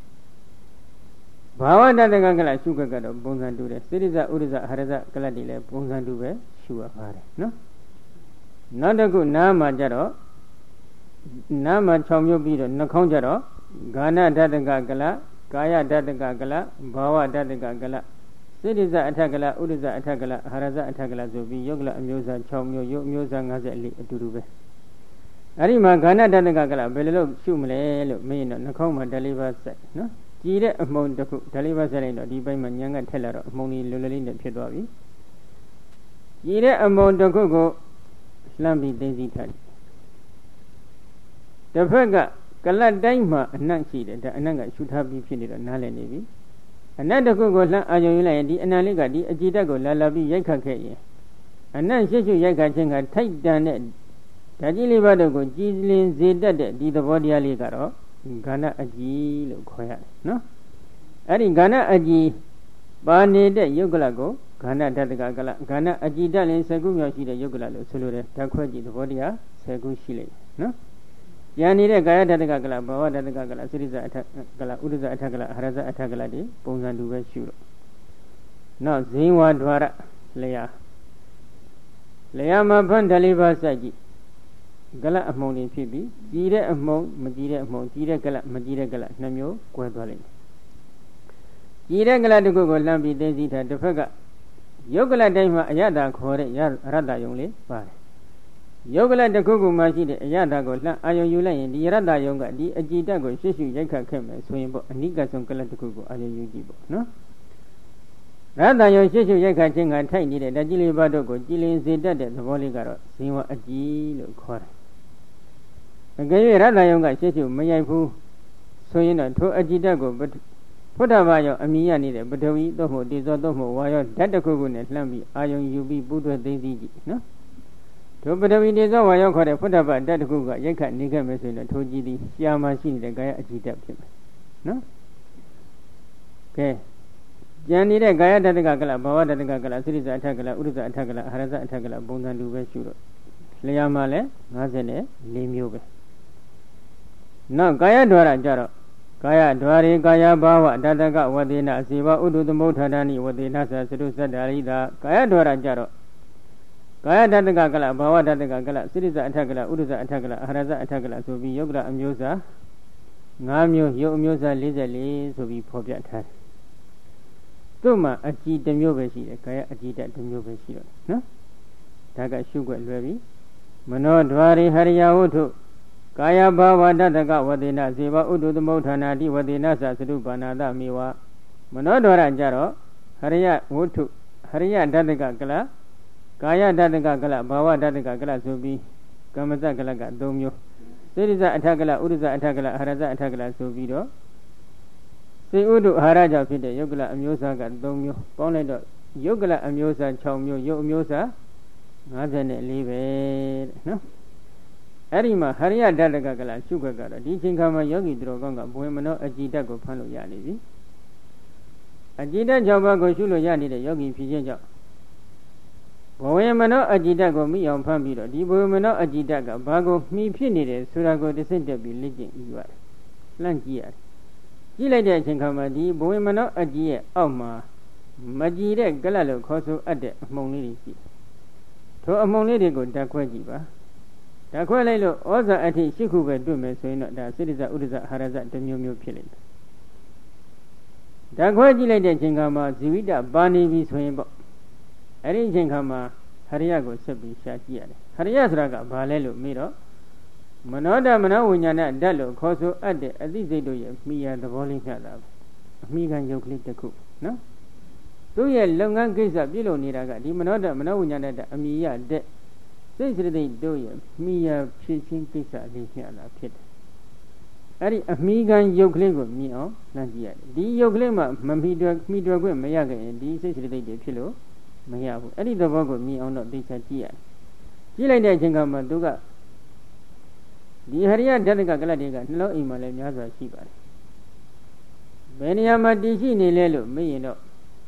ဘာဝတတကကလရှုခက်ကတော့ပုံစံတူတယ်စိရိဇဥရိဇဟရဇကလတ်တွေလည်းပုံစံတူပဲရှုရပါတယ်နော်နောက်တစ်ခုနားမှာကြတော့နားမှာ၆မျိုးပြီးတော့နှာခေါင်းကြတော့ဂာနတတကကလကာယတတကကလဘာဝတတကကလစိရိဇအထကလဥရိဇအထကလဟရဇအထကလဆိုပြီးယုတ်ကလအမျိုးအစား၆မျိုးယုတ်အမျိုးအစား၅၄အတူတူပဲအဲ့ဒီမှာဂာနတတကကလဘယ်လိုလုပ်ရှုမလဲလို့မင်းတော့နှာခေါင်းမှာဓာတ်လေးပါဆက်နော်ကြည်တဲ့အမှုံတစ်ခုဓာတ်လေးပါဆက်လိုက်တော့ဒီဘက်မှာညံကထက်လာတော့အမှုံလေးလွယ်လွယ်လေးနဲ့ဖြစ်သွားပြီကြည်တဲ့အမှုံတစ်ခုကိုလှမ်းပြီးသိသိထားတယ်တစ်ဖက်ကကလတ်တိုင်းမှာအနတ်ရှိတယ်ဒါအနတ်ကရှုထားပြီးဖြစ်နေတော့နားလည်နေပြီအနတ်တစ်ခုကိုလှမ်းအာရုံယူလိုက်ရင်ဒီအနတ်လေးကဒီအကြည်တက်ကိုလာလာပြီးရိုက်ခတ်ခဲ့ရင်အနတ်ရှိရှိရိုက်ခတ်ခြင်းကထိုက်တန်တဲ့ဓာတ်ကြီးလေးပါးတို့ကိုကြည်လင်စေတတ်တဲ့ဒီသဘောတရားလေးကတော့ဂာနအကြည်လို့ခေါ်ရတယ်နော်အဲ့ဒီဂာနအကြည်ပါနေတဲ့ယုတ်ကလကိုဂာနဓာတကကလဂာနအကြည်တက်ရင်၁၀ခုမြောက်ရှိတဲ့ယုတ်ကလလို့ဆိုလိုတယ်ဓာတ်ခွဲကြည့်သဘောတရား၁၀ခုရှိလိမ့်မယ်နော်ဉာဏ်နေတဲ့ကာယဓာတကကလဘာဝဓာတကကလစိရိဇအထကလဥဒ္ဒဇအထကလဟရဇအထကလဒီပုံစံတူပဲရှုလို့နောက်ဇိဝဒွါရလျာလျာမှာဖန်ဓာလေးပါးစိုက်ကြည့်ကလအမှုံတွေဖြစ်ပြီးကြည်တဲ့အမှုံမကြည်တဲ့အမှုံကြည်တဲ့ကလမကြည်တဲ့ကလနှစ်မျိုးကွဲသွားလိမ့်မယ်ကြည်တဲ့ကလတစ်ခုကိုလှမ်းပြီးသိသိထားတစ်ဖက်ကယုတ်ကလတိုင်းမှာအယတာခေါ်တဲ့ရတ္တယုံလေးပါတယ်ယုတ်ကလတစ်ခုခုမှရှိတဲ့အယတာကိုလှမ်းအာယုံယူလိုက်ရင်ဒီရတ္တယုံကဒီအကြည်တက်ကိုရှေ့ရှုရိုက်ခတ်ခဲ့မယ်ဆိုရင်ပေါ့အနိကဆုံးကလတစ်ခုကိုအာယုံယူကြည့်ပေါ့နော်ရတ္တယုံရှေ့ရှုရိုက်ခတ်ခြင်းကထိုက်နေတဲ့ဓာတ်ကြီးလေးပါးတို့ကိုကြည်လင်စေတတ်တဲ့သဘောလေးကတော့ဇင်ဝအကြည်လို့ခေါ်တယ်အကယ်၍ရတ္တယုံကရှေ့ရှုမရိုက်ဘူးဆိုရင်တော့ထိုအကြည်တက်ကိုဖုဒ္ဓဘာယောအမိရနေတဲ့ပထဝီသို့မဟုတ်တေဇောသို့မဟုတ်ဝါယောဓာတ်တစ်ခုခုနဲ့လှမ်းပြီးအာယုံယူပြီးပူးတွဲသိသိကြည့်နော်ထိုပထဝီတေဇောဝါယောခေါ်တဲ့ဖုဒ္ဓဘာဓာတ်တစ်ခုကရိုက်ခတ်နေခဲ့မယ်ဆိုရင်တော့ထိုကြည်သည်ရှားမှရှိနေတဲ့ကာယအကြည်တက်ဖြစ်မယ်နော်ကဲဉာဏ်နေတဲ့ကာယဓာတကကလဘာဝဓာတကကလစိရိဇအထကလဥဒ္ဒဇအထကလဟရဇအထကလပုံစံတူပဲရှုတော့လျာမှာလည်း၅၄မျိုးပဲနောက်ကာယဒွါရကြတော့ကာယဒွါရေကာယဘာဝဓာတကဝသေနအစီဝဥဒ္ဓသမုဋ္ဌာဏိဝသေနသသရုသတ္တရိတာကာယဒွါရကြတော့ကာယဓာတကကလဘာဝဓာတကကလစိရိဇအထကလဥဒ္ဒဇအထကလအဟရဇအထကလဆိုပြီးယုတ်ကလအမျိုးစား၅မျိုးယုတ်အမျိုးစား၄၄ဆိုပြီးဖော်ပြထားတယ်သူ့မှာအကြည်တစ်မျိုးပဲရှိတယ်ကာယအကြည်တတစ်မျိုးပဲရှိတော့နော်ဒါကရှုွက်လွယ်ပြီမနောဒွါရိဟရိယဝတ္ထုကာယဘာဝတတကဝသေနဇေဝဥဒ္ဓသမုဋ္ဌာနာတိဝသေနသသရုပါဏာတမေဝမနောဒွါရကြတော့ဟရိယဝတ္ထုဟရိယဓာတကကလကာယဓာတကကလဘာဝဓာတကကလဆိုပြီးကမ္မဇကလက၃မျိုးစေရိဇအထကလဥဒ္ဒဇအထကလအဟရဇအထကလဆိုပြီးတော့စေဥဒ္ဓအာဟာရကြောင့်ဖြစ်တဲ့ယုတ်ကလအမျိုးအစားက၃မျိုးပေါင်းလိုက်တော့ယုတ်ကလအမျိုးအစား၆မျိုးယုတ်အမျိုးအစား၅၄ပဲတဲ့နော်အဲ့ဒီမှာဟရိယဓာတကကလရှုခွက်ကတော့ဒီချိန်ခါမှာယောဂီသူတော်ကောင်းကဘဝမနောအကြည်ဓာတ်ကိုဖမ်းလို့ရနေပြီအကြည်ဓာတ်၆ပါးကိုရှုလို့ရနေတဲ့ယောဂီဖြစ်ခြင်းကြောင့်ဘဝမနောအကြည်ဓာတ်ကိုမိအောင်ဖမ်းပြီးတော့ဒီဘဝမနောအကြည်ဓာတ်ကဘာကိုမှီဖြစ်နေတယ်ဆိုတာကိုတစ်စိတ်တက်ပြီးလေ့ကျင့်ယူရတယ်လှမ်းကြည့်ရတယ်ကြည့်လိုက်တဲ့အချိန်ခါမှာဒီဘဝမနောအကြည်ရဲ့အောက်မှာမကြည်တဲ့ကလတ်လို့ခေါ်ဆိုအပ်တဲ့အမှုံလေးတွေရှိတယ်ထိုအမှုံလေးတွေကိုဓာတ်ခွဲကြည့်ပါဓာတ်ခွဲလိုက်လို့ဩဇာအထိရှိခုပဲတွေ့မယ်ဆိုရင်တော့ဒါစိရိဇဥဒ္ဒဇဟာရဇတစ်မျိုးမျိုးဖြစ်လိမ့်မယ်ဓာတ်ခွဲကြည့်လိုက်တဲ့အချိန်ခါမှာဇီဝိတပါနေပြီဆိုရင်ပေါ့အဲ့ဒီအချိန်ခါမှာရိယကိုဆက်ပြီးရှာကြည့်ရတယ်ဟရိယဆိုတာကဘာလဲလို့မေးတော့မနောဓမနောဝိညာဏဓာတ်လို့ခေါ်ဆိုအပ်တဲ့အသိစိတ်တို့ရဲ့မိယာသဘောလေးမျှတာပဲအမိခံယုတ်ကလေးတစ်ခုနော်သူ့ရဲ့လုပ်ငန်းကိစ္စပြုလုပ်နေတာကဒီမနောဓမနောဝိညာဏဓာတ်အမိယတဲ့စိတ်စိတ်တို့ရဲ့မိယာဖြစ်ချင်းကိစ္စလေးမျှတာဖြစ်တယ်အဲ့ဒီအမိခံယုတ်ကလေးကိုမြင်အောင်လမ်းကြည့်ရတယ်ဒီယုတ်ကလေးမှာမမိတွယ်မိတွယ်ခွင့်မရခဲ့ရင်ဒီစိတ်စိတ်တွေဖြစ်လို့မရဘူးအဲ့ဒီသဘောကိုမြင်အောင်တော့သိချကြည့်ရတယ်ကြည့်လိုက်တဲ့အချိန်ကမှသူကဒီဟရိယဓာတ်ကကလတ်တွေကနှလုံးအိမ်မှာလည်းများစွာရှိပါတယ်ဘယ်နေရာမှာတည်ရှိနေလဲလို့မေးရင်တော့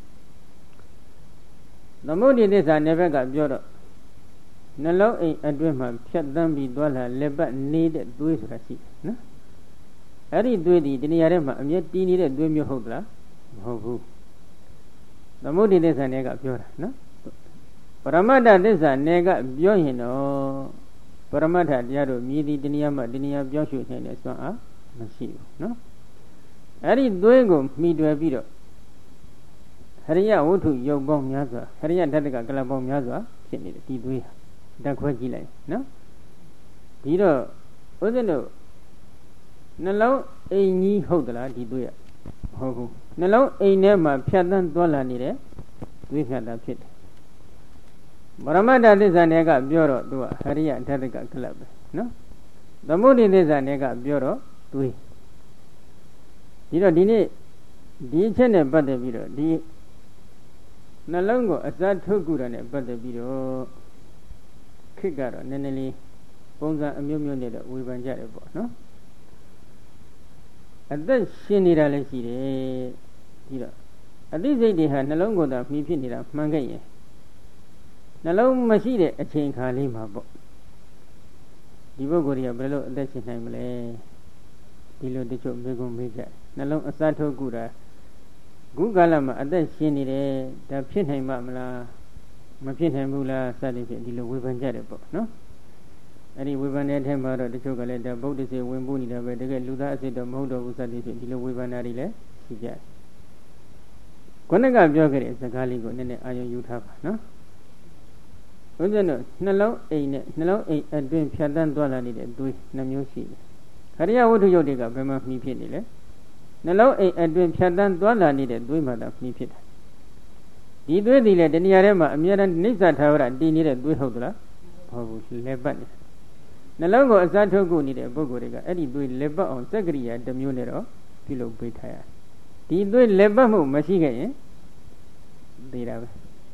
သမုဒ္ဒိသစ္စာနယ်ဘက်ကပြောတော့နှလုံးအိမ်အတွင်းမှာဖြတ်သန်းပြီးသွားလာလက်ပတ်နေတဲ့သွေးဆိုတာရှိတယ်နော်အဲ့ဒီသွေးဒီတနေရာထဲမှာအမြဲတည်နေတဲ့သွေးမျိုးဟုတ်သလားမဟုတ်ဘူးသမုဒ္ဒိသစ္စာနယ်ကပြောတာနော်ပရမတ္ထသစ္စာနယ်ကပြောရင်တော့ပရမတ္ထတရားတို့မြည်သည်တနည်းမှတနည်းပြောင်းရွှေ့နိုင်တဲ့စွမ်းအားမရှိဘူးနော်အဲ့ဒီသွေးကိုမှီတွယ်ပြီးတော့ဟရိယဝတ္ထုယုတ်ပေါင်းများစွာဟရိယဓာတ်ကကလပ်ပေါင်းများစွာဖြစ်နေတယ်ဒီသွေးဟာဓာတ်ခွဲကြည့်လိုက်နော်ဒီတော့ဥစဉ်တို့နှလုံးအိမ်ကြီးဟုတ်သလားဒီသွေးရဟုတ်ဘူးနှလုံးအိမ်ထဲမှာဖြတ်သန်းသွားလာနေတဲ့သွေးဖြတ်တာဖြစ်တယ်ပရမတ္ထသစ္စာနယ်ကပြောတော့သူကဟရိယဓာတ်ကကလပ်ပဲနော်သမုဒ္ဒိသစ္စာနယ်ကပြောတော့သွေးဒီတော့ဒီနေ့ဒီအချက်နဲ့ပတ်သက်ပြီးတော့ဒီနှလုံးကိုအစထုတ်ကူတာနဲ့ပတ်သက်ပြီးတော့ခစ်ကတော့နည်းနည်းလေးပုံစံအမျိုးမျိုးနဲ့တော့ဝေဖန်ကြတယ်ပေါ့နော်အသက်ရှင်နေတာလည်းရှိတယ်ဒီတော့အသိစိတ်တွေဟာနှလုံးကိုယ်သာမှီဖြစ်နေတာမှန်ခဲ့ရင်နှလုံးမရှိတဲ့အချိန်ခါလေးမှာပေါ့ဒီပုဂ္ဂိုလ်တွေကဘယ်လိုအသက်ရှင်နိုင်မလဲဒီလိုတချို့မေးခွန်းမေးကြနှလုံးအစထုတ်ကူတာခုကာလမှာအသက်ရှင်နေတယ်ဒါဖြစ်နိုင်မှာမလားမဖြစ်နိုင်ဘူးလားစသဖြင့်ဒီလိုဝေဖန်ကြတယ်ပေါ့နော်အဲ့ဒီဝေဖန်တဲ့အထက်မှာတော့တချို့ကလည်းဒါဗုဒ္ဓစေဝင်ပူးနေတာပဲတကယ်လူသားအစ်တော့မဟုတ်တော့ဘူးစသဖြင့်ဒီလိုဝေဖန်တာတွေလည်းရှိကြတယ်ခုနကပြောခဲ့တဲ့စကားလေးကိုနည်းနည်းအာရုံယူထားပါနော်ဘုရားတို့နှလုံးအိမ်နဲ့နှလုံးအိမ်အတွင်းဖြတ်တန်းသွားလာနေတဲ့သွေးနှမျိုးရှိတယ်ဟရိယဝတ္ထုယုတ်တွေကဘယ်မှာမှီဖြစ်နေလဲနှလုံးအိမ်အတွင်းဖြတ်တန်းသွားလာနေတဲ့သွေးမှသာမှီဖြစ်တာဒီသွေးဒီလေတဏှာထဲမှာအမြဲတမ်းနိစ္စထာဝရတည်နေတဲ့သွေးဟုတ်သလားဟုတ်ဘူးလက်ပတ်နေနှလုံးကိုအစားထုတ်ကိုနေတဲ့ပုဂ္ဂိုလ်တွေကအဲ့ဒီသွေးလက်ပတ်အောင်စက်ကရိယာတစ်မျိုးနဲ့တော့ပြုလုပ်ပေးထားရတယ်ဒီသွေးလက်ပတ်မှုမရှိခဲ့ရင်သိတာပဲ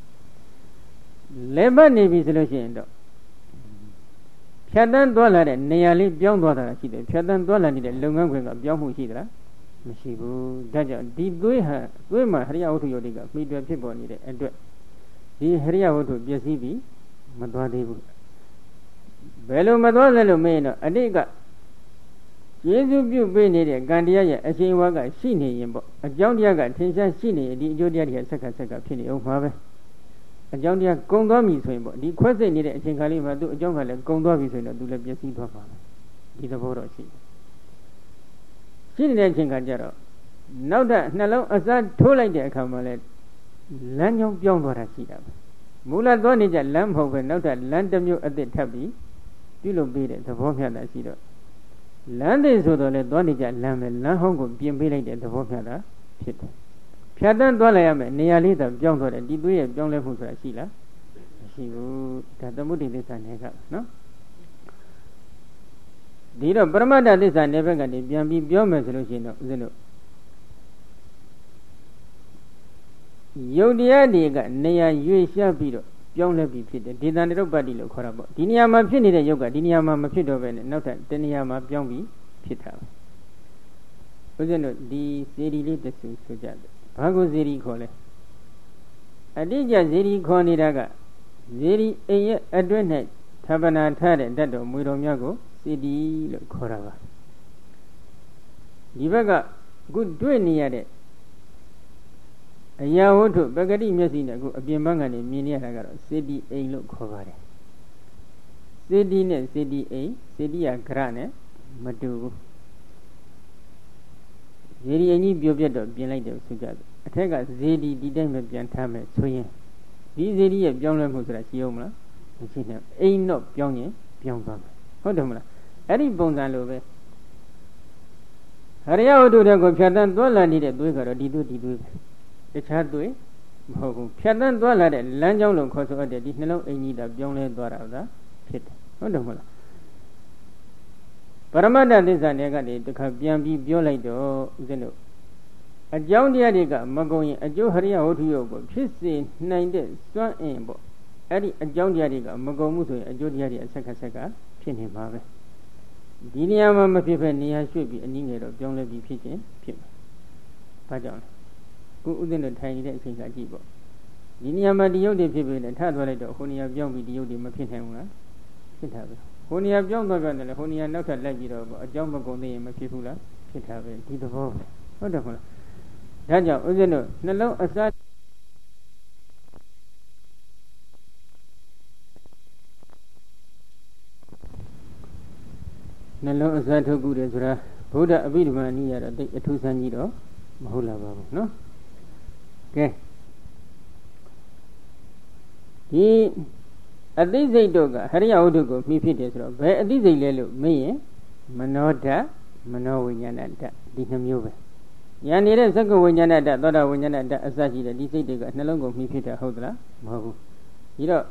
လက်ပတ်နေပြီဆိုလို့ရှိရင်တော့ဖြတ်တန်းသွားလာတဲ့နေရာလေးပြောင်းသွားတာရှိတယ်ဖြတ်တန်းသွားလာနေတဲ့လုပ်ငန်းခွင်ကပြောင်းမှုရှိသလားမရှိဘူးဒါကြောင့်ဒီသွေးဟာသွေးမှာဟရိယဝတ္ထုယုတ်တွေကမိတွယ်ဖြစ်ပေါ်နေတဲ့အတွက်ဒီဟရိယဝတ္ထုပျက်စီးပြီးမသွားသေးဘူးဘယ်လိုမသွားလဲလို့မေးရင်တော့အတိတ်ကကျေးဇူးပြုပေးနေတဲ့ကံတရားရဲ့အရှိန်အဝါကရှိနေရင်ပေါ့အကြောင်းတရားကထင်ရှားရှိနေရင်ဒီအကျိုးတရားတွေကဆက်ခါဆက်ခါဖြစ်နေအောင်ပါပဲအကြောင်းတရားကုံသွားပြီဆိုရင်ပေါ့ဒီခွဲစိတ်နေတဲ့အချိန်ခါလေးမှာသူအကြောင်းကလည်းကုံသွားပြီဆိုရင်တော့သူလည်းပျက်စီးသွားမှာဒီသဘောတော့ရှိရှိနေတဲ့အချိန်ခါကျတော့နောက်ထပ်နှလုံးအစထိုးလိုက်တဲ့အခါမှာလည်းလမ်းကြောင်းပြောင်းသွားတာရှိတာပဲမူလသွားနေကြလမ်းမဟုတ်ပဲနောက်ထပ်လမ်းတစ်မျိုးအသစ်ထပ်ပြီးပြုလုပ်ပေးတဲ့သဘောမျှတာရှိတော့လမ်းသစ်ဆိုတော့လေသွားနေကြလမ်းပဲလမ်းဟောင်းကိုပြင်ပေးလိုက်တဲ့သဘောမျှတာဖြစ်တယ်ဖြတ်တန်းသွားလိုက်ရမယ်နေရာလေးတော့ပြောင်းသွားတယ်ဒီသွေးရဲ့ပြောင်းလဲမှုဆိုတာရှိလားမရှိဘူးဒါသမုဒ္ဒိသစ္စာနယ်ကနော်ဒီတော့ပရမတ္ထသစ္စာနယ်ဘက်ကနေပြန်ပြီးပြောမယ်ဆိုလို့ရှိရင်တော့ဦးဇင်းတို့ယုတ်တရားတွေကနေရာရွေ့ရှားပြီးတော့ပြောင်းလဲပြီးဖြစ်တယ်ဒေသန္တရုပ္ပတ္တိလို့ခေါ်တာပေါ့ဒီနေရာမှာဖြစ်နေတဲ့ယုတ်ကဒီနေရာမှာမဖြစ်တော့ဘဲနဲ့နောက်ထပ်တနေရာမှာပြောင်းပြီးဖြစ်တာဦးဇင်းတို့ဒီစေတီလေးတစ်ဆူဆိုကြတယ်ဘာကိုဇေဒီခေါ်လဲအတိကျဇေဒီခေါ်နေတာကဇေဒီအိမ်ရဲ့အတွင်း၌ထပ်ပနာထားတဲ့ဓာတ်တော်မွေတော်များကိုစေတီလို့ခေါ်တာပါဒီဘက်ကအခုတွေ့နေရတဲ့အရာဝတ္ထုပဂတိမျက်စိနဲ့အခုအပြင်ဘက်ကနေမြင်နေရတာကတော့စေတီအိမ်လို့ခေါ်ပါတယ်စေတီနဲ့စေတီအိမ်စေတီရဂရနဲ့မတူဘူးဇေဒီအင်ကြီးပြိုပြတ်တော့ပြင်လိုက်တယ်ဆိုကြတယ်အထက်ကဇေဒီဒီတိုင်းပဲပြန်ထားမယ်ဆိုရင်ဒီစေတီရဲ့ပြောင်းလဲမှုဆိုတာရှိအောင်မလားမရှိနဲ့အိမ်တော့ပြောင်းရင်ပြောင်းသွားမယ်ဟုတ်တယ်မလားအဲ့ဒီပုံစံလိုပဲဟရိယဝတ္ထုတွေကိုဖြတ်တန်းသွားလာနေတဲ့သွေးကတော့ဒီသွေးဒီသွေးပဲတခြားသွေးမဟုတ်ဘူးဖြတ်တန်းသွားလာတဲ့လမ်းကြောင်းလုံးခေါ်ဆိုအပ်တဲ့ဒီနှလုံးအိမ်ကြီးတာပြောင်းလဲသွားတာကဖြစ်တယ်ဟုတ်တယ်မလားပရမတ္တသစ္စာတွေကနေတခါပြန်ပြီးပြောလိုက်တော့ဦးဇင်းတို့အကြောင်းတရားတွေကမကုန်ရင်အကျိုးဟရိယဝတ္ထုရုပ်ကိုဖြစ်စေနိုင်တဲ့စွမ်းအင်ပေါ့အဲ့ဒီအကြောင်းတရားတွေကမကုန်မှုဆိုရင်အကျိုးတရားတွေအဆက်ခက်ဆက်ကဖြစ်နေမှာပဲဒီနေရာမှာမဖြစ်ဖက်နေရာရွှေ့ပြီးအနည်းငယ်တော့ပြောင်းလဲပြီးဖြစ်ခြင်းဖြစ်မှာဘာကြောင့်လဲခုဥစဉ်တို့ထိုင်နေတဲ့အချိန်ကကြည့်ပေါ့ဒီနေရာမှာဒီရုပ်တွေဖြစ်ပြီးလည်းထသွားလိုက်တော့ဟိုနေရာပြောင်းပြီးဒီရုပ်တွေမဖြစ်နိုင်ဘူးလားဖြစ်တာပဲဟိုနေရာပြောင်းသွားပြန်တယ်လေဟိုနေရာနောက်ထပ်လိုက်ပြီးတော့အကြောင်းမကုန်သေးရင်မဖြစ်ဘူးလားဖြစ်တာပဲဒီသဘောပဲဟုတ်တယ်မဟုတ်လားဒါကြောင့်ဥစဉ်တို့နှလုံးအစနှလုံးအစထုတ်ခုတယ်ဆိုတာဗုဒ္ဓအဘိဓမ္မာနည်းရတော့တိတ်အထူးဆန်းကြီးတော့မဟုတ်လာပါဘူးနော်ကဲဒီအသိစိတ်တို့ကဟရိယဝတ္ထုကိုမှီဖြစ်တယ်ဆိုတော့ဘယ်အသိစိတ်လဲလို့မေးရင်မနောဓာတ်မနောဝိညာဏဓာတ်ဒီနှမျိုးပဲဉာဏ်နေတဲ့သက္ကဝိညာဏဓာတ်သောတာဝိညာဏဓာတ်အစရှိတဲ့ဒီစိတ်တွေကနှလုံးကိုမှီဖြစ်တာဟုတ်သလားမဟုတ်ဘူးဒီတော့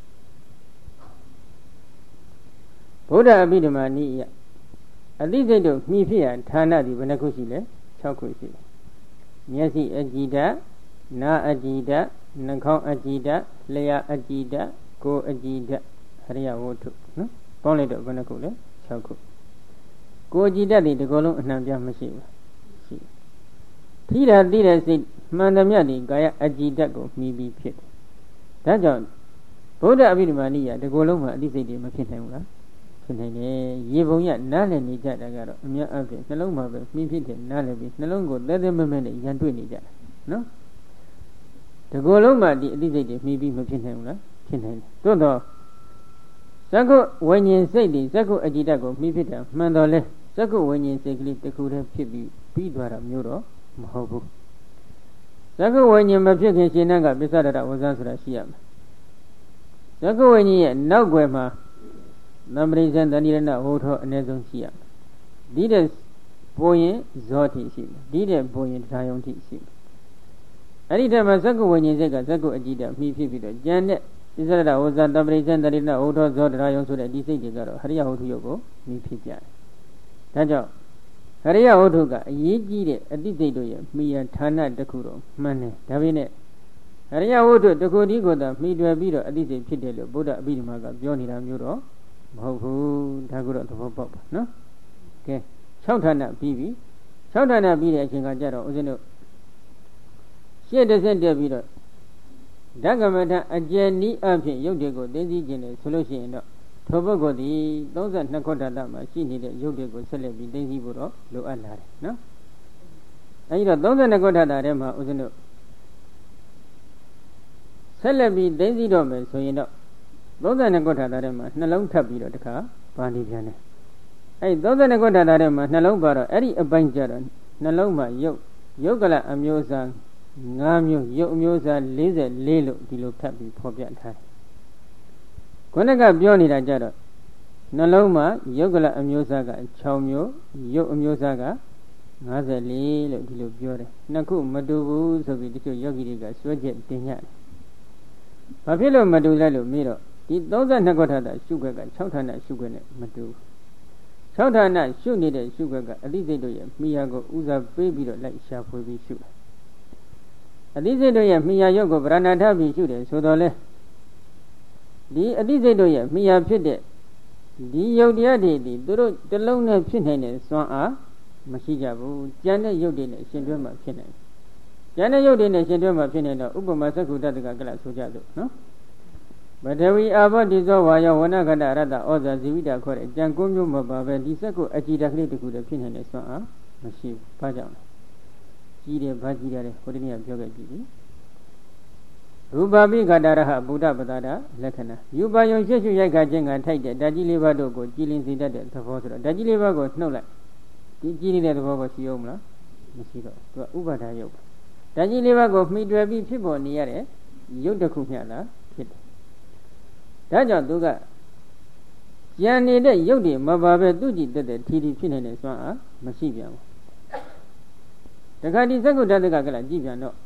ဗုဒ္ဓအဘိဓမ္မာနည်းအရအသိစိတ်တို့မှီဖြစ်ရဌာနဒီဘယ်နှခုရှိလဲ၆ခုရှိတယ်မျက်စိအကြည်ဓာတ်နားအကြည်ဓာတ်နှာခေါင်းအကြည်ဓာတ်လျှာအကြည်ဓာတ်ကိုယ်အကြည်ဓာတ်ဟရိယဝတ္ထုနော်ပေါင်းလိုက်တော့ဘယ်နှခုလဲ၆ခုကိုယ်အကြည်ဓာတ်ဒီဒီကုလုံးအနှံပြမရှိဘူးရှိထိတာသိတဲ့စိတ်မှန်သမျှဒီကာယအကြည်ဓာတ်ကိုမှီပြီးဖြစ်တယ်ဒါကြောင့်ဗုဒ္ဓအဘိဓမ္မာနည်းရဒီကုလုံးမှာအသိစိတ်တွေမဖြစ်နိုင်ဘူးလားဖြစ်နိုင်တယ်ရေပုံရနားလည်နေကြတာကတော့အများအပြည့်နှလုံးမှာပဲမှီဖြစ်တယ်နားလည်ပြီးနှလုံးကိုသဲသဲမဲမဲနဲ့ရန်တွေ့နေကြတာနော်ဒီကုလုံးမှာဒီအသိစိတ်တွေမှီပြီးမဖြစ်နိုင်ဘူးလားဖြစ်နိုင်တယ်သို့တော့သက္ကုဝိညာဉ်စိတ်ဒီသက္ကုအကြည်ဓာတ်ကိုမှီဖြစ်တာမှန်တော်လဲသက္ကုဝိညာဉ်စိတ်ကလေးတစ်ခုတည်းဖြစ်ပြီးပြီးသွားတာမျိုးတော့မဟုတ်ဘူးသက္ကုဝိညာဉ်မဖြစ်ခင်ရှင်နှံကပစ္စဒရဝဇ္ဇဆိုတာရှိရမယ်သက္ကုဝိညာဉ်ရဲ့နောက်ွယ်မှာနမရိဇန်တဏိရဏဝုထောအနည်းဆုံးရှိရမယ်ဒီတဲ့ပုံရင်ဇောတိရှိမယ်ဒီတဲ့ပုံရင်တရားယုံတိရှိမယ်အဲ့ဒီတည်းမှာသက္ကုဝိညာဉ်စိတ်ကသက္ကုအကြည်ဓာတ်မှီဖြစ်ပြီးတော့ဉာဏ်နဲ့ပစ္စဒရဝဇ္ဇတပရိဇန်တဏိရဏဝုထောဇောတရားယုံဆိုတဲ့ဒီစိတ်တွေကတော့ဟရိယဝတ္ထုယုတ်ကိုမှီဖြစ်ကြတယ်ဒါကြောင့်ဟရိယဝတ္ထုကအရေးကြီးတဲ့အတိစိတ်တို့ရဲ့မှီရဌာနတစ်ခုတော့မှန်တယ်ဒါပေမဲ့ဟရိယဝတ္ထုတစ်ခုဒီကိုသာမှီတွယ်ပြီးတော့အတိစိတ်ဖြစ်တယ်လို့ဗုဒ္ဓအဘိဓမ္မာကပြောနေတာမျိုးတော့မဟုတ်ဘူးဒါကတော့သဘောပေါက်ပါနော်ကဲ၆ဌာနပြီးပြီ၆ဌာနပြီးတဲ့အချိန်ကကြတော့ဦးဇင်းတို့ရှေ့တစ်ဆက်တက်ပြီးတော့ဓကမထအကျယ်နီးအဖြစ်ရုပ်တွေကိုသိသိခြင်းနဲ့ဆိုလို့ရှိရင်တော့ထိုပုဂ္ဂိုလ်ဒီ၃၂ခုဓာတ်မှာရှိနေတဲ့ရုပ်တွေကိုဆက်လက်ပြီးသိသိဖို့တော့လိုအပ်လာတယ်နော်အဲဒီတော့၃၂ခုဓာတ်ထဲမှာဦးဇင်းတို့ဆက်လက်ပြီးသိသိတော့မယ်ဆိုရင်တော့၃၂ခုဓာတ်ထဲမှာနှလုံးထပ်ပြီးတော့တခါပါဠိပြန်တယ်အဲဒီ၃၂ခုဓာတ်ထဲမှာနှလုံးပါတော့အဲ့ဒီအပိုင်းကြတော့နှလုံးမှာရုပ်ရုပ်ကလအမျိုးအစား၅မျိုးရုပ်အမျိုးအစား၄၄လို့ဒီလိုထပ်ပြီးဖော်ပြထားတယ်ခုနကပြောနေတာကြတော့နှလုံးမှာရုပ်ကလအမျိုးအစားက၆မျိုးရုပ်အမျိုးအစားက၅၄လို့ဒီလိုပြောတယ်နှစ်ခုမတူဘူးဆိုပြီးတချို့ယောဂီတွေကစွဲချက်တင်ကြတယ်ဘာဖြစ်လို့မတူလဲလို့မေးတော့ဒီ၃၂ခုဌာနရှုခွက်က၆ဌာနရှုခွက်နဲ့မတူ၆ဌာနရှုနေတဲ့ရှုခွက်ကအသိစိတ်တို့ရဲ့မိယာကိုဥစားပေးပြီးတော့လိုက်ရှာဖွေပြီးရှုတယ်အသိစိတ်တို့ရဲ့မိယာရုပ်ကိုဗရဏာထပြီးရှုတယ်ဆိုတော့လေဒီအသိစိတ်တို့ရဲ့မိယာဖြစ်တဲ့ဒီယုတ်တရားတွေဒီသူတို့တစ်လုံးနဲ့ဖြစ်နိုင်တဲ့စွမ်းအားမရှိကြဘူးကျန်တဲ့ယုတ်တွေနဲ့ရှင်တွဲမှဖြစ်နိုင်ကျန်တဲ့ယုတ်တွေနဲ့ရှင်တွဲမှဖြစ်နေတော့ဥပမာသက္ကုတ္တကကလဆိုကြလို့နော်ပထဝီအာဘောတိဇောဝါယောဝနခတရတ္တဩဇာဇီဝိတာခေါ်တဲ့ကြံကုန်းမျိုးမပါပဲဒီစက်ကိုအကြည်ဓာတ်ကလေးတစ်ခုတည်းဖြစ်နေတဲ့စွမ်းအားမရှိဘူး။ဘာကြောင့်လဲ။ကြီးတယ်ဗာကြီးတယ်ဟိုတနေ့ကပြောခဲ့ကြည့်ပြီ။ရူပပိခတရဟဗုဒ္ဓပတ္တလက္ခဏာယူပါယုံရှေ့ရှုရိုက်ခါခြင်းကထိုက်တဲ့ဓာတ်ကြီးလေးပါးတို့ကိုကြည်လင်စေတတ်တဲ့သဘောဆိုတော့ဓာတ်ကြီးလေးပါးကိုနှုတ်လိုက်ဒီကြည်နေတဲ့သဘောကိုရှိအောင်မလားမရှိတော့သူကဥပါဒါယုတ်ဓာတ်ကြီးလေးပါးကိုမှီတွယ်ပြီးဖြစ်ပေါ်နေရတဲ့ရုပ်တစ်ခုမျှသာဖြစ်တယ်ဒါကြောင့်သူကဉာဏ်နေတဲ့ရုပ်တွေမပါပဲသူကြည့်တတ်တဲ့ထီထီဖြစ်နေတဲ့စွမ်းအားမရှိပြန်ဘူးတခါဒီသက္ကုတ္တကကလကြည့်ပြန်တော့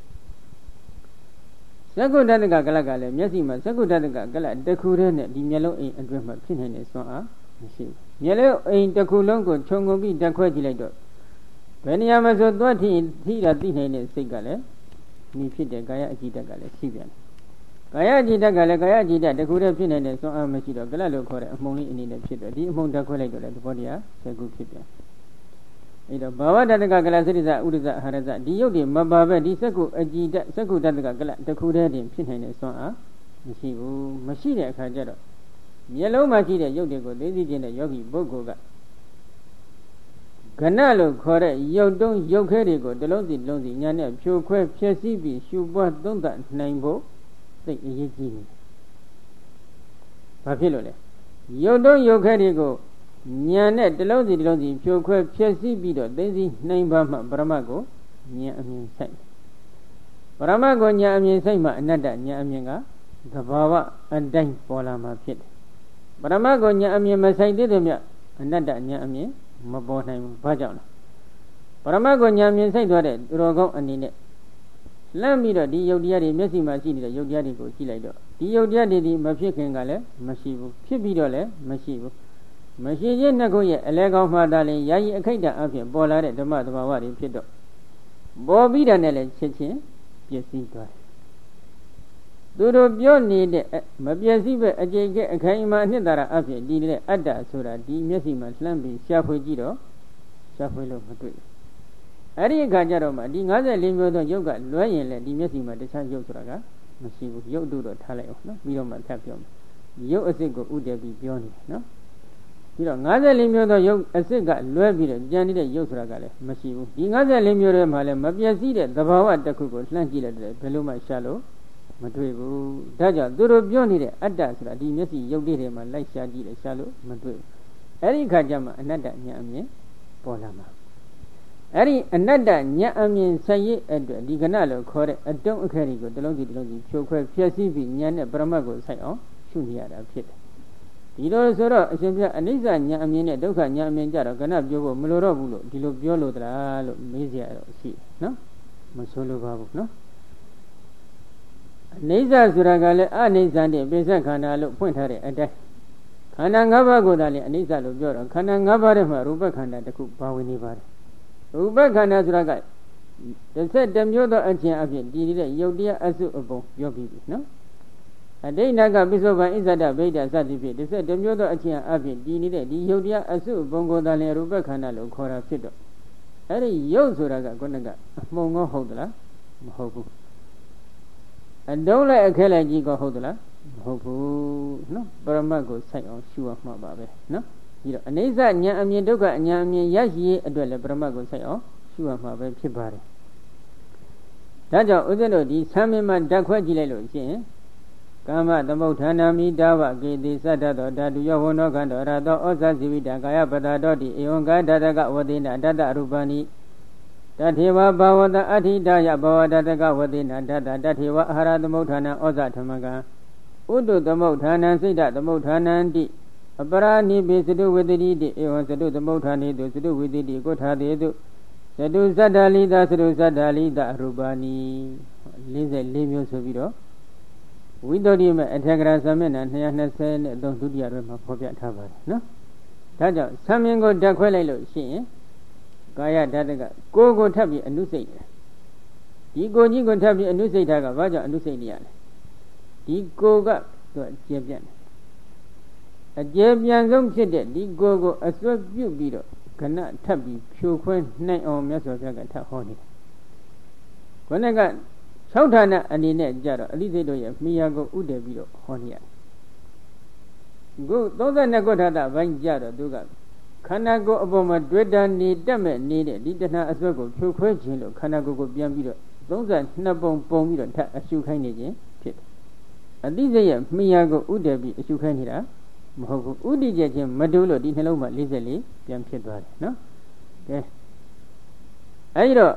သက္ကုတ္တကကလကလည်းမျက်စိမှာသက္ကုတ္တကကလတစ်ခုတည်းနဲ့ဒီမျက်လုံးအိမ်အတွင်းမှာဖြစ်နေတဲ့စွမ်းအားမရှိဘူးမျက်လုံးအိမ်တစ်ခုလုံးကိုခြုံငုံပြီးတက်ခွဲကြည့်လိုက်တော့ဘယ်နေရာမှာဆိုသွားထိထိတာသိနေတဲ့စိတ်ကလည်းမိဖြစ်တဲ့ကာယအကြည့်တက်ကလည်းရှိပြန်တယ်ကာယအကြည့်တက်ကလည်းကာယအကြည့်တက်တစ်ခုတည်းဖြစ်နေတဲ့စွမ်းအားမရှိတော့ကလလို့ခေါ်တဲ့အမှုန်လေးအနေနဲ့ဖြစ်တော့ဒီအမှုန်တက်ခွဲလိုက်တော့လည်းသဘောတရားဆယ်ခုဖြစ်ပြန်အဲ့တော့ဘာဝတတကကလစိတ္တဇဥဒ္ဒဇအာရဇဒီယုတ်တွေမပါပဲဒီစက္ကုအကြည်တစက္ကုတတကကလတစ်ခုတည်းတင်ဖြစ်နိုင်တဲ့စွမ်းအားမရှိဘူးမရှိတဲ့အခါကျတော့မျက်လုံးမှာရှိတဲ့ယုတ်တွေကိုသိသိချင်းတဲ့ယောဂီပုဂ္ဂိုလ်ကကဏလို့ခေါ်တဲ့ယုတ်တုံးယုတ်ခဲတွေကိုတစ်လုံးစီတစ်လုံးစီညာနဲ့ဖြိုခွဲဖျက်ဆီးပြီးရှုပွားသုံးသပ်နိုင်ဖို့သိအရေးကြီးတယ်။ဘာဖြစ်လို့လဲယုတ်တုံးယုတ်ခဲတွေကိုဉာဏ်နဲ့တစ်လုံးစီတစ်လုံးစီဖြိုခွဲဖျက်ဆီးပြီးတော့သိသိနိုင်ပါမှပရမတ်ကိုဉာဏ်အမြင်ဆိုင်ပရမတ်ကိုဉာဏ်အမြင်ဆိုင်မှအနတ္တဉာဏ်အမြင်ကသဘာဝအတိုင်းပေါ်လာမှာဖြစ်တယ်ပရမတ်ကိုဉာဏ်အမြင်မဆိုင်သေးတဲ့မြတ်အနတ္တဉာဏ်အမြင်မပေါ်နိုင်ဘူးဘာကြောင့်လဲပရမတ်ကိုဉာဏ်မြင်ဆိုင်သွားတဲ့သူတော်ကောင်းအနေနဲ့လှမ်းပြီးတော့ဒီယုတ်တရားတွေမျက်စိမှာရှိနေတဲ့ယုတ်တရားတွေကိုကြည့်လိုက်တော့ဒီယုတ်တရားတွေဒီမဖြစ်ခင်ကလည်းမရှိဘူးဖြစ်ပြီးတော့လည်းမရှိဘူးမရှိခြင်းနှစ်ခုရဲ့အလဲကောင်းမှသာလျှင်ယာယီအခိတ်တအဖြစ်ပေါ်လာတဲ့ဓမ္မသဘာဝတွေဖြစ်တော့ပေါ်ပြီးတာနဲ့လည်းချက်ချင်းပျက်စီးသွားတယ်သူတို့ပြောနေတဲ့မပျက်စီးပဲအကျိတ်ကအခိုင်အမာအနှစ်သာရအဖြစ်ဒီတဲ့အတ္တဆိုတာဒီမျက်စိမှာလှမ်းပြီးရှာဖွေကြည့်တော့ရှာဖွေလို့မတွေ့ဘူးအဲ့ဒီအခါကျတော့မှဒီ၅၄မျိုးသောယုတ်ကလွဲရင်လည်းဒီမျက်စိမှာတခြားယုတ်ဆိုတာကမရှိဘူးယုတ်တို့တော့ထားလိုက်အောင်နော်ပြီးတော့မှထပ်ပြောမယ်ယုတ်အစစ်ကိုဥတည်ပြီးပြောနေတယ်နော်ပြီးတော့၅၄မျိုးသောယုတ်အစစ်ကလွဲပြီးတော့ကြံနေတဲ့ယုတ်ဆိုတာကလည်းမရှိဘူးဒီ၅၄မျိုးထဲမှာလည်းမပျက်စီးတဲ့သဘာဝတစ်ခုကိုလှမ်းကြည့်လိုက်တယ်ဘယ်လိုမှရှာလို့မတွေ့ဘူးဒါကြောင့်သူတို့ပြောနေတဲ့အတ္တဆိုတာဒီမျက်စိယုတ်တွေမှာလိုက်ရှာကြည့်တယ်ရှာလို့မတွေ့ဘူးအဲ့ဒီခါကျမှအနတ္တဉာဏ်အမြင်ပေါ်လာမှာအဲ့ဒီအနတ္တဉာဏ်အမြင်ဆိုင်ရအတွက်ဒီကဏလို့ခေါ်တဲ့အတုံးအခက်တွေကိုတစ်လုံးစီတစ်လုံးစီဖြိုခွဲဖျက်ဆီးပြီးဉာဏ်နဲ့ပရမတ်ကိုဆိုင်အောင်ရှုနေရတာဖြစ်တယ်ဒီလိုဆိုတော့အရှင်ဘုရားအနိစ္စဉာဏ်အမြင်နဲ့ဒုက္ခဉာဏ်အမြင်ကြတော့ကဏပြောဖို့မလိုတော့ဘူးလို့ဒီလိုပြောလို့သလားလို့မေးစရာတော့ရှိနော်မဆိုလိုပါဘူးနော်အနိစ္စဆိုတာကလည်းအနိစ္စတဲ့ပိဿခန္ဓာလို့ဖွင့်ထားတဲ့အတိုင်းခန္ဓာ၅ပါးကိုသာလေအနိစ္စလို့ပြောတော့ခန္ဓာ၅ပါးထဲမှာရူပခန္ဓာတစ်ခုပါဝင်နေပါတယ်ရူပခန္ဓာဆိုတာကတစ်ဆက်တစ်မျိုးသောအခြင်းအဖြစ်တည်နေတဲ့ယုတ်တရားအစုအပုံပြောပြီးပြီနော်အဒိဋ္ဌကပိစ္ဆုပန်ဣဇဒဗိဒ္ဓစသည်ဖြင့်တစ်ဆက်တစ်မျိုးသောအခြင်းအဖြစ်တည်နေတဲ့ဒီယုတ်တရားအစုအပုံကိုသာလေရူပခန္ဓာလို့ခေါ်တာဖြစ်တော့အဲ့ဒီယုတ်ဆိုတာကခုနကအမှုန်ကောဟုတ်သလားမဟုတ်ဘူးအတုံးလိုက်အခဲလိုက်ကြီးကောဟုတ်သလားမဟုတ်ဘူးနော်ပရမတ်ကိုစိုက်အောင်ရှုရမှာပါပဲနော်ပြီးတော့အနိစ္စဉာဏ်အမြင်ဒုက္ခဉာဏ်အမြင်ရရှိရေးအတွက်လည်းပရမတ်ကိုစိုက်အောင်ရှုရမှာပဲဖြစ်ပါတယ်ဒါကြောင့်ဥစ္စတို့ဒီသံမင်းမှာဓာတ်ခွဲကြည့်လိုက်လို့ရှိရင်ကာမသမုဋ္ဌာနာမိတာဝကေတိသတ္တသောဓာတုယောဟောနောခန္ဓာရတောဩဇဇိဝိတကာယပတာတောတိဧဝံကာဓာတကဝတိနာတတ္တရူပနိတထေဝဘာဝတအဋ္ဌိတယဘဝတတကဝတိနာတတ္တတထေဝအာဟာရသမုဋ္ဌာနဩဇဓမ္မကံဥဒ္ဒသမုဋ္ဌာနံစိတ်တသမုဋ္ဌာနံတိအပရာနိပိစတုဝေတိတိဧဝံစတုသမုဋ္ဌာနေတုစတုဝေတိတိကိုထာတေတုစတုသတ္တလိတာစတုသတ္တလိတာရူပနိ၄၄မျိုးဆိုပြီးတော့ဝိတ္တုတိမေအထက်ကရာသမဏ၂၂၃ဒုတိယရွယ်မှာဖော်ပြထားပါတယ်နော်ဒါကြောင့်သံမြင်ကိုဓာတ်ခွဲလိုက်လို့ရှိရင်ကာယဓာတ်ကကိုယ်ကိုထပ်ပြီးအနုစိတ်တယ်ဒီကိုကြီးကိုထပ်ပြီးအနုစိတ်ထားကဘာကြောင့်အနုစိတ်နေရလဲဒီကိုယ်ကသူအကျယ်ပြန့်တယ်အကျယ်ပြန့်ဆုံးဖြစ်တဲ့ဒီကိုယ်ကိုအစွဲပြုတ်ပြီးတော့ခဏထပ်ပြီးဖြိုခွဲနိုင်အောင်မြတ်စွာဘုရားကထပ်ဟောနေတယ်ခொနက၆ဌာနအနေနဲ့ကြတော့အလိသိတို့ရဲ့မိယာကိုဥတည်ပြီးတော့ဟောနေရတယ်ခု၃၂ခုထာတဘိုင်းကြတော့သူကခန္ဓာကိုယ်အပေါ်မှာတွေ့တာနေတက်မဲ့နေတဲ့ဒီတဏှာအစွဲကိုဖြိုခွဲခြင်းလို့ခန္ဓာကိုယ်ကိုပြန်ပြီးတော့၃၂ပုံပုံပြီးတော့ထပ်အရှုခိုင်းနေခြင်းဖြစ်တယ်အတိစိတ်ရဲ့မိယာကိုဥတည်ပြီးအရှုခိုင်းနေတာမဟုတ်ဘူးဥတည်ချက်ချင်းမတူလို့ဒီနှလုံးမှာ၄၄ပြန်ဖြစ်သွားတယ်နော်ကဲအဲဒီတော့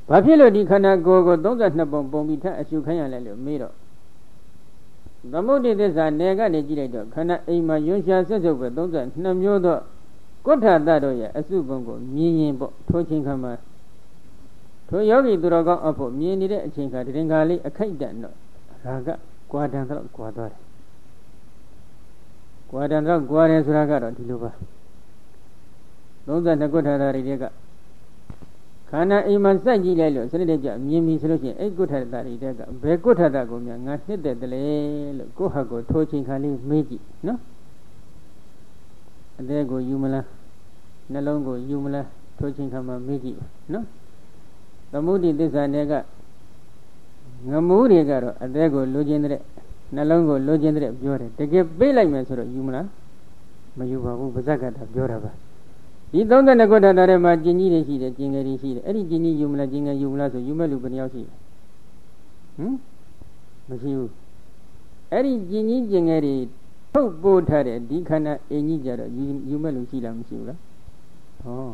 ဘာဖြစ်လို့ဒီခန္ဓာကိုယ်ကိုသုံးဆနှစ်ပုံပုံပြီးထအရှုခိုင်းရလဲလို့မေးတော့သမုဒိသစ္စာနယ်ကနေကြည့်လိုက်တော့ခန္ဓာအိမ်မှာယွန်းရှာဆက်စုပ်ပဲသုံးဆနှစ်မျိုးသောကုဋ္ဌတတို့ရဲ့အစုပုံကိုမြင်ရင်ပေါ့ထိုးချင်းခါမှာထိုယောဂီသူတော်ကောင်းအဖို့မြင်နေတဲ့အချိန်ခါတရင်ခါလေးအခိုက်တန်တော့ရာဂကွာတန်တော့ကွာသွားတယ်ကွာတန်တော့ကွာတယ်ဆိုတာကတော့ဒီလိုပါသုံးဆနှစ်ကုဋ္ဌတတွေကခန္ဓာအိမ်မှာစိုက်ကြည့်လိုက်လို့စနစ်တကျမြင်ပြီဆိုလို့ရှိရင်အဲ့ကုဋ္ဌတတွေကဘယ်ကုဋ္ဌတကိုများငါနှစ်သက်တယ်လေလို့ကိုယ့်ဟာကိုထိုးချင်းခါလေးမေးကြည့်နော်အသေးကိုယူမလားနှလုံးကိုယူမလားထိုးချင်းခါမှမေးကြည့်နော်သမုဒိသစ္စာတွေကငမိုးတွေကတော့အသေးကိုလိုချင်တဲ့နှလုံးကိုလိုချင်တဲ့ပြောတယ်တကယ်ပေးလိုက်မယ်ဆိုတော့ယူမလားမယူပါဘူးပါဇက်ကတာပြောတာပါဒီသုံးဆနှစ်ကုဋ္ဌတာထဲမှာကျင်ကြီးတွေရှိတယ်ကျင်ငယ်တွေရှိတယ်အဲ့ဒီကျင်ကြီးယူမလားကျင်ငယ်ယူမလားဆိုယူမဲ့လူဘယ်နှယောက်ရှိလဲဟမ်မရှိဘူးအဲ့ဒီကျင်ကြီးကျင်ငယ်တွေထုတ်ပို့ထားတဲ့ဒီခန္ဓာအင်ကြီးကြတော့ယူယူမဲ့လူရှိလားမရှိဘူးလားဟော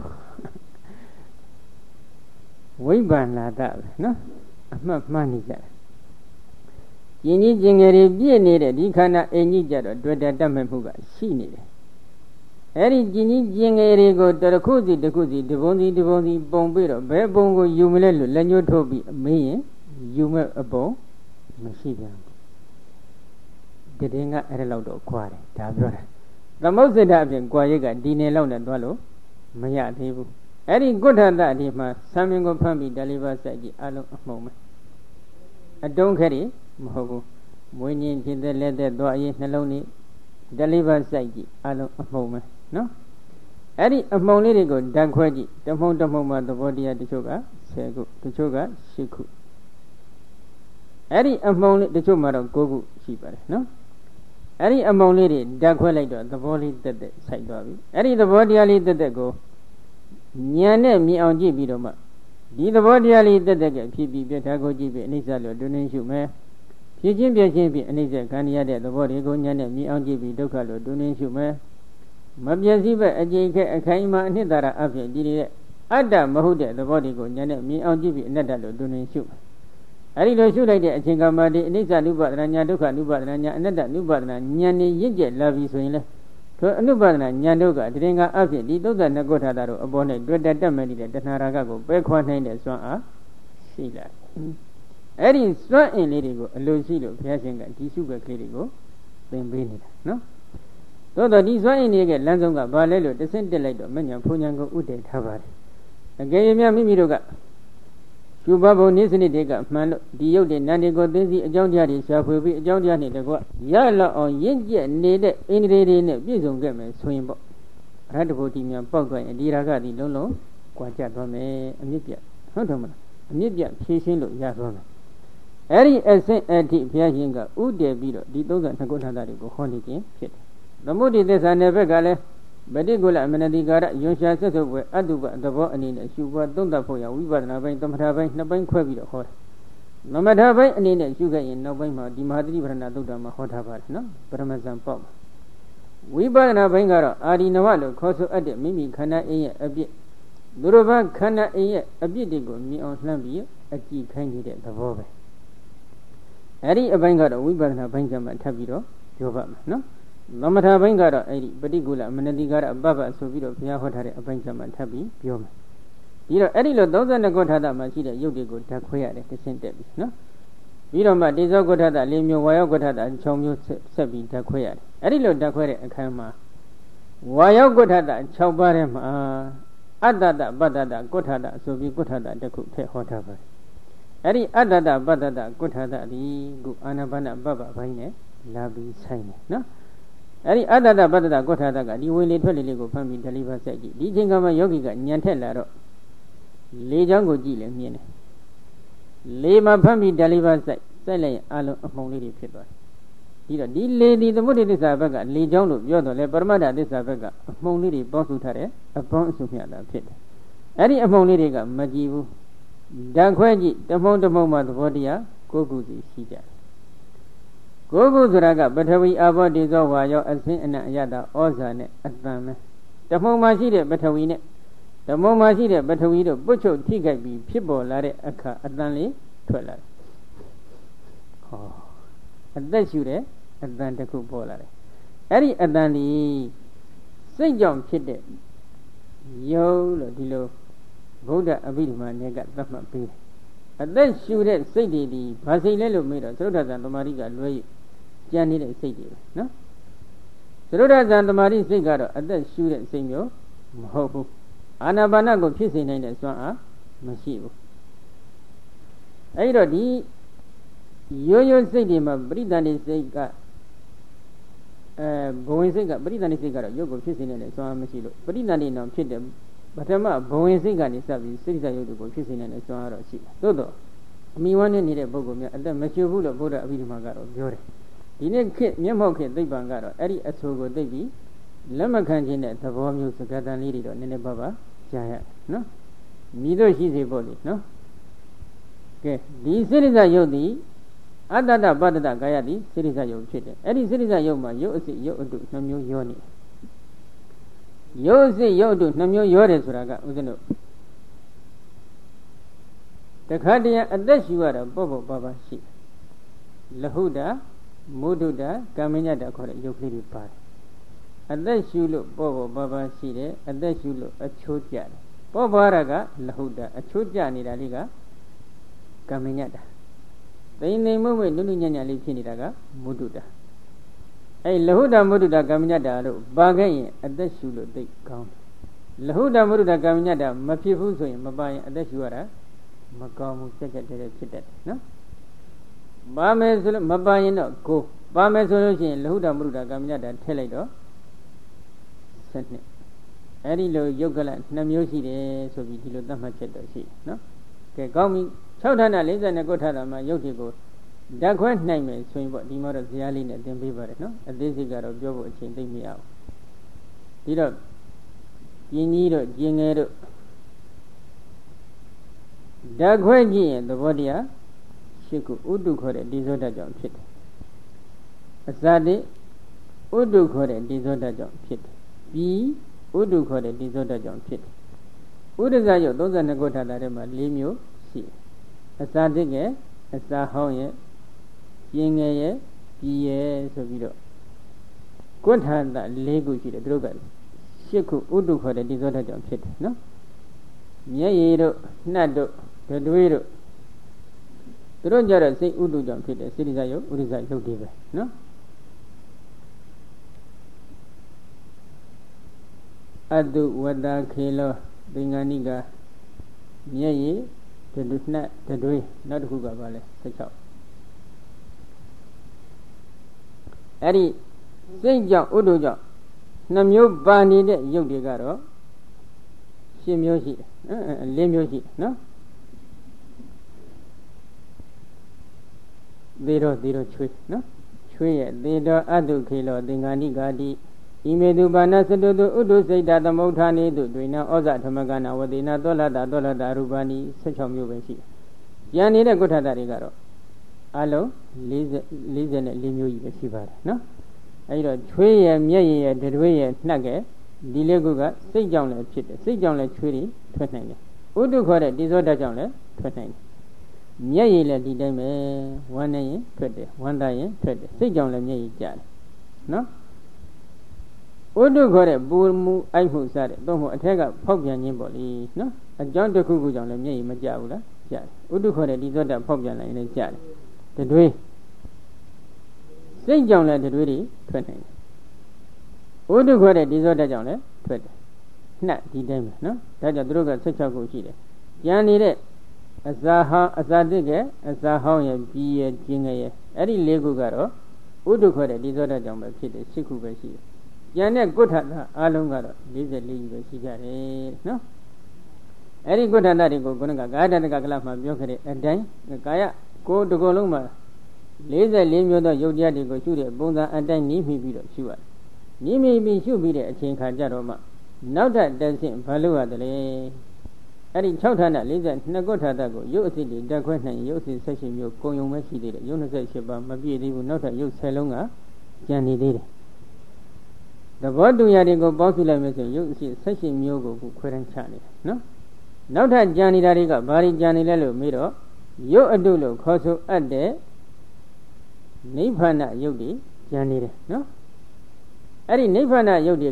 ဝိဗ္ဗန္နာတပဲနော်အမှတ်မှန်းနေကြတယ်ကျင်ကြီးကျင်ငယ်တွေပြည့်နေတဲ့ဒီခန္ဓာအင်ကြီးကြတော့တွေ့တဲ့တတ်မဲ့မှုကရှိနေတယ်အဲ့ဒီကျင်ကြီးကျင်ငယ်တွေကိုတခုစီတခုစီတပုံစီတပုံစီပုံပြီးတော့ဘယ်ပုံကိုယူမလဲလို့လက်ညှိုးထိုးပြီးမေးရင်ယူမဲ့အပုံမရှိပြန်ဘူးတည်င်းကအဲ့ဒါလောက်တော့ခွာတယ်ဒါပြောတာသမုဋ္ဌတအပြင်ကြွာရိတ်ကဒီနယ်လောက်နဲ့သွားလို့မရသေးဘူးအဲ့ဒီကုဋ္ဌတဒီမှာသံမင်ကိုဖမ်းပြီးဒါလေးပါစိုက်ကြည့်အလုံးအမှုံပဲအတုံးခဲတွေမဟုတ်ဘူးမွေးငင်းဖြစ်တဲ့လက်သက်သွားအရင်နှလုံးလေးဒါလေးပါစိုက်ကြည့်အလုံးအမှုံပဲနော်အဲ့ဒီအမှုံလေးတွေကိုဓာတ်ခွဲကြည့်တမှုံတမှုံမှာသဘောတရားတချို့ကဆယ်ခုတချို့ကရှစ်ခုအဲ့ဒီအမှုံလေးတချို့မှာတော့ကိုးခုရှိပါတယ်နော်အဲ့ဒီအမှုံလေးတွေဓာတ်ခွဲလိုက်တော့သဘောလေးတက်တက်စိုက်သွားပြီအဲ့ဒီသဘောတရားလေးတက်တက်ကိုဉာဏ်နဲ့မြင်အောင်ကြည့်ပြီးတော့မှဒီသဘောတရားလေးတက်တက်ကဖြစ်ပြီးပြဋ္ဌာကိုကြည့်ပြီးအနိစ္စလို့တွင်တွင်ရှုမယ်ဖြစ်ချင်းပြချင်းဖြင့်အနိစ္စခံရတဲ့သဘောတွေကိုဉာဏ်နဲ့မြင်အောင်ကြည့်ပြီးဒုက္ခလို့တွင်တွင်ရှုမယ်မပြည့်စည်ပဲအကျိခက်အခိုင်အမာအနှစ်သာရအဖြစ်ဒီတဲ့အတ္တမဟုတ်တဲ့သဘောတွေကိုဉာဏ်နဲ့မြင်အောင်ကြည့်ပြီးအနတ္တလို့တွင်တွင်ရှုမယ်အဲဒီလိုရှုလိုက်တဲ့အချိန်ကမှဒီအနိစ္စနုပါဒနာညာဒုက္ခနုပါဒနာညာအနတ္တနုပါဒနာဉာဏ်နဲ့ရင့်ကျက်လာပြီဆိုရင်လေထိုအနုပါဒနာဉာဏ်တို့ကတရင်ကအဖြစ်ဒီသုဒ္ဓနကုဋ္ဌတာတို့အပေါ်နဲ့တွေ့တက်တက်မဲ့နေတဲ့တဏှာရာဂကိုပယ်ခွာနိုင်တဲ့စွမ်းအားရှိလာအဲ့ဒီစွမ်းအင်လေးတွေကိုအလိုရှိလို့ဘုရားရှင်ကဒီစုပဲကလေးတွေကိုသင်ပေးနေတာနော်သို့တော့ဒီစွမ်းအင်တွေကလမ်းဆုံးကဘာလဲလို့တဆင့်တက်လိုက်တော့မညာဘုံညာကိုဥတည်ထားပါတယ်အကယ်၍များမိမိတို့ကကျူပဘုံနိစ္စနစ်တွေကမှန်လို့ဒီရုပ်တွေနာမ်တွေကိုသိသိအကြောင်းတရားတွေရှာဖွေပြီးအကြောင်းတရားနဲ့တကွရလောက်အောင်ရင့်ကျက်နေတဲ့အိန္ဒြေတွေနဲ့ပြည့်စုံခဲ့မယ်ဆိုရင်ပေါ့အရဟတဘုဒ္ဓများပေါက်သွားရင်ဒီရာဂသည်လုံးလုံးကွာကျသွားမယ်အမြင့်ပြတ်ဟုတ်တယ်မလားအမြင့်ပြတ်ဖြည့်ရှင်းလို့ရသွားမယ်အဲ့ဒီအဆင့်အထိဘုရားရှင်ကဥတည်ပြီးတော့ဒီသုံးဆနှစ်ကုဋ္ဌတာတွေကိုဟောနေခြင်းဖြစ်တယ်သမုဒိသစ္စာနယ်ဘက်ကလည်းဗတိကုလအမနတိကာရယွန်ရှာဆက်စုပ်ပွဲအတုပသဘောအနေနဲ့ရှုပွားသုံးသပ်ဖို့ရဝိပဿနာပိုင်းသမထပိုင်းနှစ်ပိုင်းခွဲပြီးတော့ဟောတယ်။သမထပိုင်းအနေနဲ့ရှုခဲ့ရင်နောက်ပိုင်းမှာဒီမဟာသတိပဋ္ဌာန်သုတ်တံမှာဟောထားပါတယ်နော်ပရမဇန်ပေါ့ဝိပဿနာပိုင်းကတော့အာဒီနဝလို့ခေါ်ဆိုအပ်တဲ့မိမိခန္ဓာအင်းရဲ့အပြစ်သူတို့ဘာခန္ဓာအင်းရဲ့အပြစ်တွေကိုမြင်အောင်လှမ်းပြီးအကြည့်ခိုင်းနေတဲ့သဘောပဲ။အဲဒီအပိုင်းကတော့ဝိပဿနာပိုင်းကျမှထပ်ပြီးတော့ပြောပါမယ်နော်သမထဘိုင်းကတော့အဲ့ဒီပฏิကူလမနတိကာရအပပဆိုပြီးတော့ဘုရားဟောထားတဲ့အပိုင်းကျမှထပ်ပြီးပြောမယ်ပြီးတော့အဲ့ဒီလိုသုံးဆနှစ်ကုဋ္ဌတာမှာရှိတဲ့ရုပ်တွေကိုဓာတ်ခွဲရတယ်တစ်ဆင့်တက်ပြီးနော်ပြီးတော့မှတေဇောကုဋ္ဌတာ၄မျိုးဝါယောကုဋ္ဌတာ၆မျိုးဆက်ပြီးဓာတ်ခွဲရတယ်အဲ့ဒီလိုဓာတ်ခွဲတဲ့အခါမှာဝါယောကုဋ္ဌတာ၆ပါးထဲမှာအတ္တတပတ္တတကုဋ္ဌတာဆိုပြီးကုဋ္ဌတာတစ်ခုထည့်ဟောထားပါတယ်အဲ့ဒီအတ္တတပတ္တတကုဋ္ဌတာဒီခုအာနာပါနပပဘိုင်းနဲ့လာပြီးဆိုင်တယ်နော်အဲ့ဒီအတ္တတပတ္တတကုဋ္ဌတာကဒီဝင်လေထွက်လေလေးကိုဖမ်းပြီးဒလိပါဆက်ကြည့်ဒီချိန်ကမှယောဂီကညံထက်လာတော့လေချောင်းကိုကြည့်လဲမြင်တယ်လေမှာဖမ်းပြီးဒလိပါဆက်ဆက်လိုက်ရင်အလုံးအမှုံလေးတွေဖြစ်သွားတယ်ဒီတော့ဒီလေဒီသမုဒ္ဒိသစ္စာဘက်ကလေချောင်းလို့ပြောတော့လေပရမတ္ထသစ္စာဘက်ကအမှုံလေးတွေပေါင်းစုထားတဲ့အပေါင်းအစုမြတ်တာဖြစ်တယ်အဲ့ဒီအမှုံလေးတွေကမကြည့်ဘူးဓာတ်ခွဲကြည့်တမှုံတမှုံမှာသဘောတရားကိုယ်ကူစီရှိကြတယ်ကိုယ်ကုဆိုတာကပထဝီအာဘောတေဇောဝါယောအစင်းအနံ့အယတဩဇာနဲ့အတန်ပဲတမှုံမှာရှိတဲ့ပထဝီနဲ့ဓမ္မမရှိတဲ့ပထဝီတို့ပုတ်ချုပ်ထိခိုက်ပြီးဖြစ်ပေါ်လာတဲ့အခါအတန်လေးထွက်လာတယ်ဟောအသက်ရှူတဲ့အတန်တစ်ခုပေါ်လာတယ်အဲ့ဒီအတန်ဒီစိတ်ကြောင့်ဖြစ်တဲ့ယုတ်လို့ဒီလိုဗုဒ္ဓအဘိဓမ္မာနဲ့ကသတ်မှတ်ပေးတယ်အသက်ရှူတဲ့စိတ်တွေဒီဘာစိတ်လဲလို့မေးတော့သရုဒ္ဓဇံသမာဓိကလွဲရကြံနေတဲ့စိတ်တွေပဲနော်သရုဒ္ဓဇံသမာဓိစိတ်ကတော့အသက်ရှူတဲ့စိတ်မျိုးမဟုတ်ဘူးအာနာပါနကိုဖြစ်စေနိုင်တဲ့စွမ်းအားမရှိဘူးအဲဒီတော့ဒီရိုးရိုးစိတ်တွေမှာပရိသန္တိစိတ်ကအဲဘဝင်စိတ်ကပရိသန္တိစိတ်ကတော့ရုပ်ကိုဖြစ်စေနိုင်တဲ့စွမ်းအားမရှိလို့ပရိသန္တိနောင်ဖြစ်တဲ့ပထမဘဝင်စိတ်ကနေစပြီးစိတ်ဓာတ်ရုပ်ကိုဖြစ်စေနိုင်တဲ့စွမ်းအားတော့ရှိတယ်သို့တော့အမိဝမ်းနဲ့နေတဲ့ပုဂ္ဂိုလ်များအသက်မရှူဘူးလို့ဘုရားအဘိဓမ္မာကတော့ပြောတယ်ဒီနေ့ခေတ်မျက်မှောက်ခေတ်သိပ္ပံကတော့အဲ့ဒီအဆိုကိုသိပြီးလက်မခံခြင်းတဲ့သဘောမျိုးစကားတန်လေးတွေတော့နည်းနည်းပါးပါးကြားရနော်မိတို့ရှိစေဖို့လေနော်ကဲဒီစိရိစ္ဆယုတ်သည်အတ္တတပတ္တတကာယသည်စိရိစ္ဆယုတ်ဖြစ်တယ်အဲ့ဒီစိရိစ္ဆယုတ်မှာယုတ်အစစ်ယုတ်အတုနှမျိုးရောနေတယ်ယုတ်အစစ်ယုတ်အတုနှမျိုးရောတယ်ဆိုတာကဥစ္စတို့တခါတည်းအသက်ရှူရတာပေါ့ပေါ့ပါပါရှိလဟုတာမုဒုတာကာမညတခေါ်တဲ့ယုတ်ကလေးတွေပါတယ်အသက်ရှူလို့ပေါ့ပေါ့ပါပါရှိတယ်အသက်ရှူလို့အချိုးကျတယ်ပေါ့ပါရကလဟုတာအချိုးကျနေတာလေးကကာမညတသိနေမှုမဲ့နုနုညံ့ညံ့လေးဖြစ်နေတာကမုဒုတာအဲလဟုတာမုဒုတာကာမညတလို့ပါခဲ့ရင်အသက်ရှူလို့သိကောင်းတယ်လဟုတာမုဒုတာကာမညတမဖြစ်ဘူးဆိုရင်မပါရင်အသက်ရှူရတာမကောင်းဘူးစက်ကြက်တဲ့ဖြစ်တတ်တယ်နော်ပါမယ်ဆိုလို့မပါရင်တော့ကိုပါမယ်ဆိုလို့ရှိရင်လဟုတာမုဒုတာကာမညတထည့်လိုက်တော့ဆက်နှစ်အဲ့ဒီလိုယုတ်ကလနှစ်မျိုးရှိတယ်ဆိုပြီးဒီလိုသတ်မှတ်ချက်တော့ရှိတယ်နော်ကဲကောင်းပြီ၆ဌာန၄၂ခုဌာနမှာယုတ်တွေကိုဓာတ်ခွဲနိုင်မယ်ဆိုရင်ပေါ့ဒီမှာတော့ဇာတ်လေးနဲ့သင်ပေးပါတယ်နော်အသေးစိတ်ကတော့ပြောဖို့အချိန်သိမရဘူးဒီတော့ပြင်းကြီးတို့ကျင်ငယ်တို့ဓာတ်ခွဲကြည့်ရင်သဘောတရားရှိခုဥတုခေါ်တဲ့ဒီဇောဓာတ်ကြောင့်ဖြစ်တယ်အစတိဥတုခေါ်တဲ့ဒီဇောဓာတ်ကြောင့်ဖြစ်တယ်ပြီးဥတုခေါ်တဲ့ဒီဇောဓာတ်ကြောင့်ဖြစ်တယ်ဥဒ္ဒဇယုတ်၃၂ခုဌာနထဲမှာ၄မျိုးရှိတယ်အစတိကအစာဟောင်းရဲ့ပြင်းငယ်ရဲ့ပြီးရဲ့ဆိုပြီးတော့ကုဋ္ဌာတ၄ခုရှိတယ်သူတို့ကရှစ်ခုဥတုခေါ်တဲ့ဒီဇောဓာတ်ကြောင့်ဖြစ်တယ်နော်မျက်ရည်တို့နှက်တို့ဒတွေးတို့သူတို့ကြတဲ့စိတ်ဥတုကြောင့်ဖြစ်တဲ့စိရိစ္ဆယုတ်ဥဒ္ဒဇယုတ်တွေပဲနော်အတုဝတ္တခေလောသင်္ကဏိကမျက်ရည်ဒတုနှက်ဒတွေးနောက်တစ်ခုကပါလဲ၁၆အဲ့ဒီစိတ်ကြောင့်ဥဒ္ဒကြောင့်နှမျိုးပါနေတဲ့ယုတ်တွေကတော့ရှင်းမျိုးရှိတယ်အဲလေးမျိုးရှိနော်သေတော့သေတော့ချွေးနော်ချွေးရဲ့သေတော့အတုခေလောသင်္ကဏိကာတိဣမေတုပါဏသတုတုဥဒ္ဒစိတ်တသမုဋ္ဌာနေတုဒွေနဩဇဓမ္မကနာဝတိနာသောလတသောလတရူပနိ၁၆မျိုးပဲရှိတယ်ကျန်နေတဲ့ကုဋ္ဌတာတွေကတော့အလုံး၄၄မျိုးကြီးပဲရှိပါတယ်နော်အဲဒီတော့ချွေးရဲ့မျက်ရည်ရဲ့ဒွေးရဲ့နှက်ကဒီလေးခုကစိတ်ကြောင့်လည်းဖြစ်တယ်စိတ်ကြောင့်လည်းချွေးတွေထွက်နိုင်တယ်ဥဒ္ဒခေါ်တဲ့ဒီဇောဓာတ်ကြောင့်လည်းထွက်နိုင်တယ်မျက်ရည်လည်းဒီတိုင်းပဲဝမ်းနေရင်ထွက်တယ်ဝမ်းသာရင်ထွက်တယ်စိတ်ကြောင့်လည်းမျက်ရည်ကျတယ်နော်ဥဒ္ဒခေါ်တဲ့ပူမှုအိုက်မှုစတဲ့တော့မို့အထက်ကဖောက်ပြန်ခြင်းပေါ့လေနော်အကြောင်းတစ်ခုခုကြောင့်လည်းမျက်ရည်မကျဘူးလားကျတယ်ဥဒ္ဒခေါ်တဲ့ဒီဇောဓာတ်ဖောက်ပြန်လိုက်ရင်လည်းကျတယ်တတွေးစိတ်ကြောင့်လည်းတတွေးတွေထွက်နိုင်တယ်ဥဒုခေါ်တဲ့ဒီဇောဓာတ်ကြောင့်လည်းထွက်တယ်နှက်ဒီတိုင်းပဲနော်ဒါကြောင့်သူတို့က၁၆ခုရှိတယ်ကျန်နေတဲ့အစာဟောင်းအစာတစ်ကအစာဟောင်းရဲ့ပြီးရဲ့ကျင်းရဲ့အဲ့ဒီ၄ခုကတော့ဥဒုခေါ်တဲ့ဒီဇောဓာတ်ကြောင့်ပဲဖြစ်တယ်၈ခုပဲရှိတယ်ကျန်တဲ့ကုဋ္ဌတာအလုံးကတော့၄၄ကြီးပဲရှိကြတယ်နော်အဲ့ဒီကုဋ္ဌတာတွေကိုခုနကကာယတတကကလမှာပြောခဲ့တဲ့အတိုင်းကာယကိုယ်တစ်ခုလုံးမှာ၄၄မျိုးသောယုတ်တရားတွေကိုရှုတဲ့ပုံစံအတိုင်းနှီးမိပြီးတော့ရှုရတယ်နိမိပြီးရှုပြီးတဲ့အချိန်ခါကြတော့မှနောက်ထပ်တက်ဆင့်ဘာလို့ရတယ်လဲအဲ့ဒီ၆ဌာန၄၂ခုဌာနကိုရုပ်အစစ်တွေတက်ခွဲနိုင်ရုပ်အစစ်၁၈မျိုးကုံယုံပဲရှိသေးတယ်ရုပ်၂၈ပါးမပြည့်သေးဘူးနောက်ထပ်ရုပ်၁၀လုံးကကျန်နေသေးတယ်ဘောတူရတွေကိုပေါင်းစုလိုက်မယ်ဆိုရင်ရုပ်အစစ်ဆက်ရှင်မျိုးကိုခွဲတန်းချနေတယ်နော်နောက်ထပ်ကြံနေတာတွေကဘာတွေကြံနေလဲလို့မေးတော့ရုပ်အတုလို့ခေါ်ဆိုအပ်တဲ့နိဗ္ဗာန်ရုပ်တွေကြံနေတယ်နော်အဲ့ဒီနိဗ္ဗာန်ရုပ်တွေ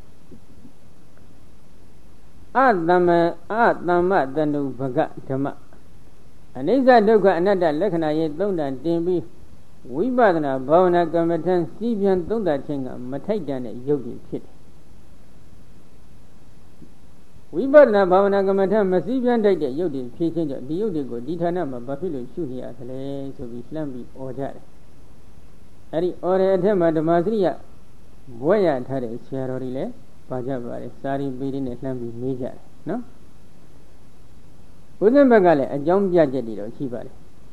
ကအတမ္မအတမ္မတဏုဘဂဓမ္မအနိစ္စဒုက္ခအနတ္တလက္ခဏာရဲ့သုံးတန်တင်ပြီးဝိပဿနာဘာဝနာကမ္မထံစီးပြန်သုံးတန်ခြင်းကမထိုက်တန်တဲ့ရုပ်တွေဖြစ်တယ်ဝိပဿနာဘာဝနာကမ္မထံမစီးပြန်ထိုက်တဲ့ရုပ်တွေဖြစ်ခြင်းကြောင့်ဒီရုပ်တွေကိုဒီဌာနမှာဘာဖြစ်လို့ရှုနေရသလဲဆိုပြီးလှမ်းပြီးអော်ကြတယ်အဲ့ဒီអော်တဲ့အထက်မှာဓမ္မစရိယဘွဲ့ရထားတဲ့ဆရာတော်တွေလည်းပါကြပါတယ်စာရီပေတွေနဲ့လှမ်းပြီးမေးကြတယ်နော်ဘုဇင်ဘက်ကလည်းအကြောင်းပြချက်တွေတော့ရှိပါတယ်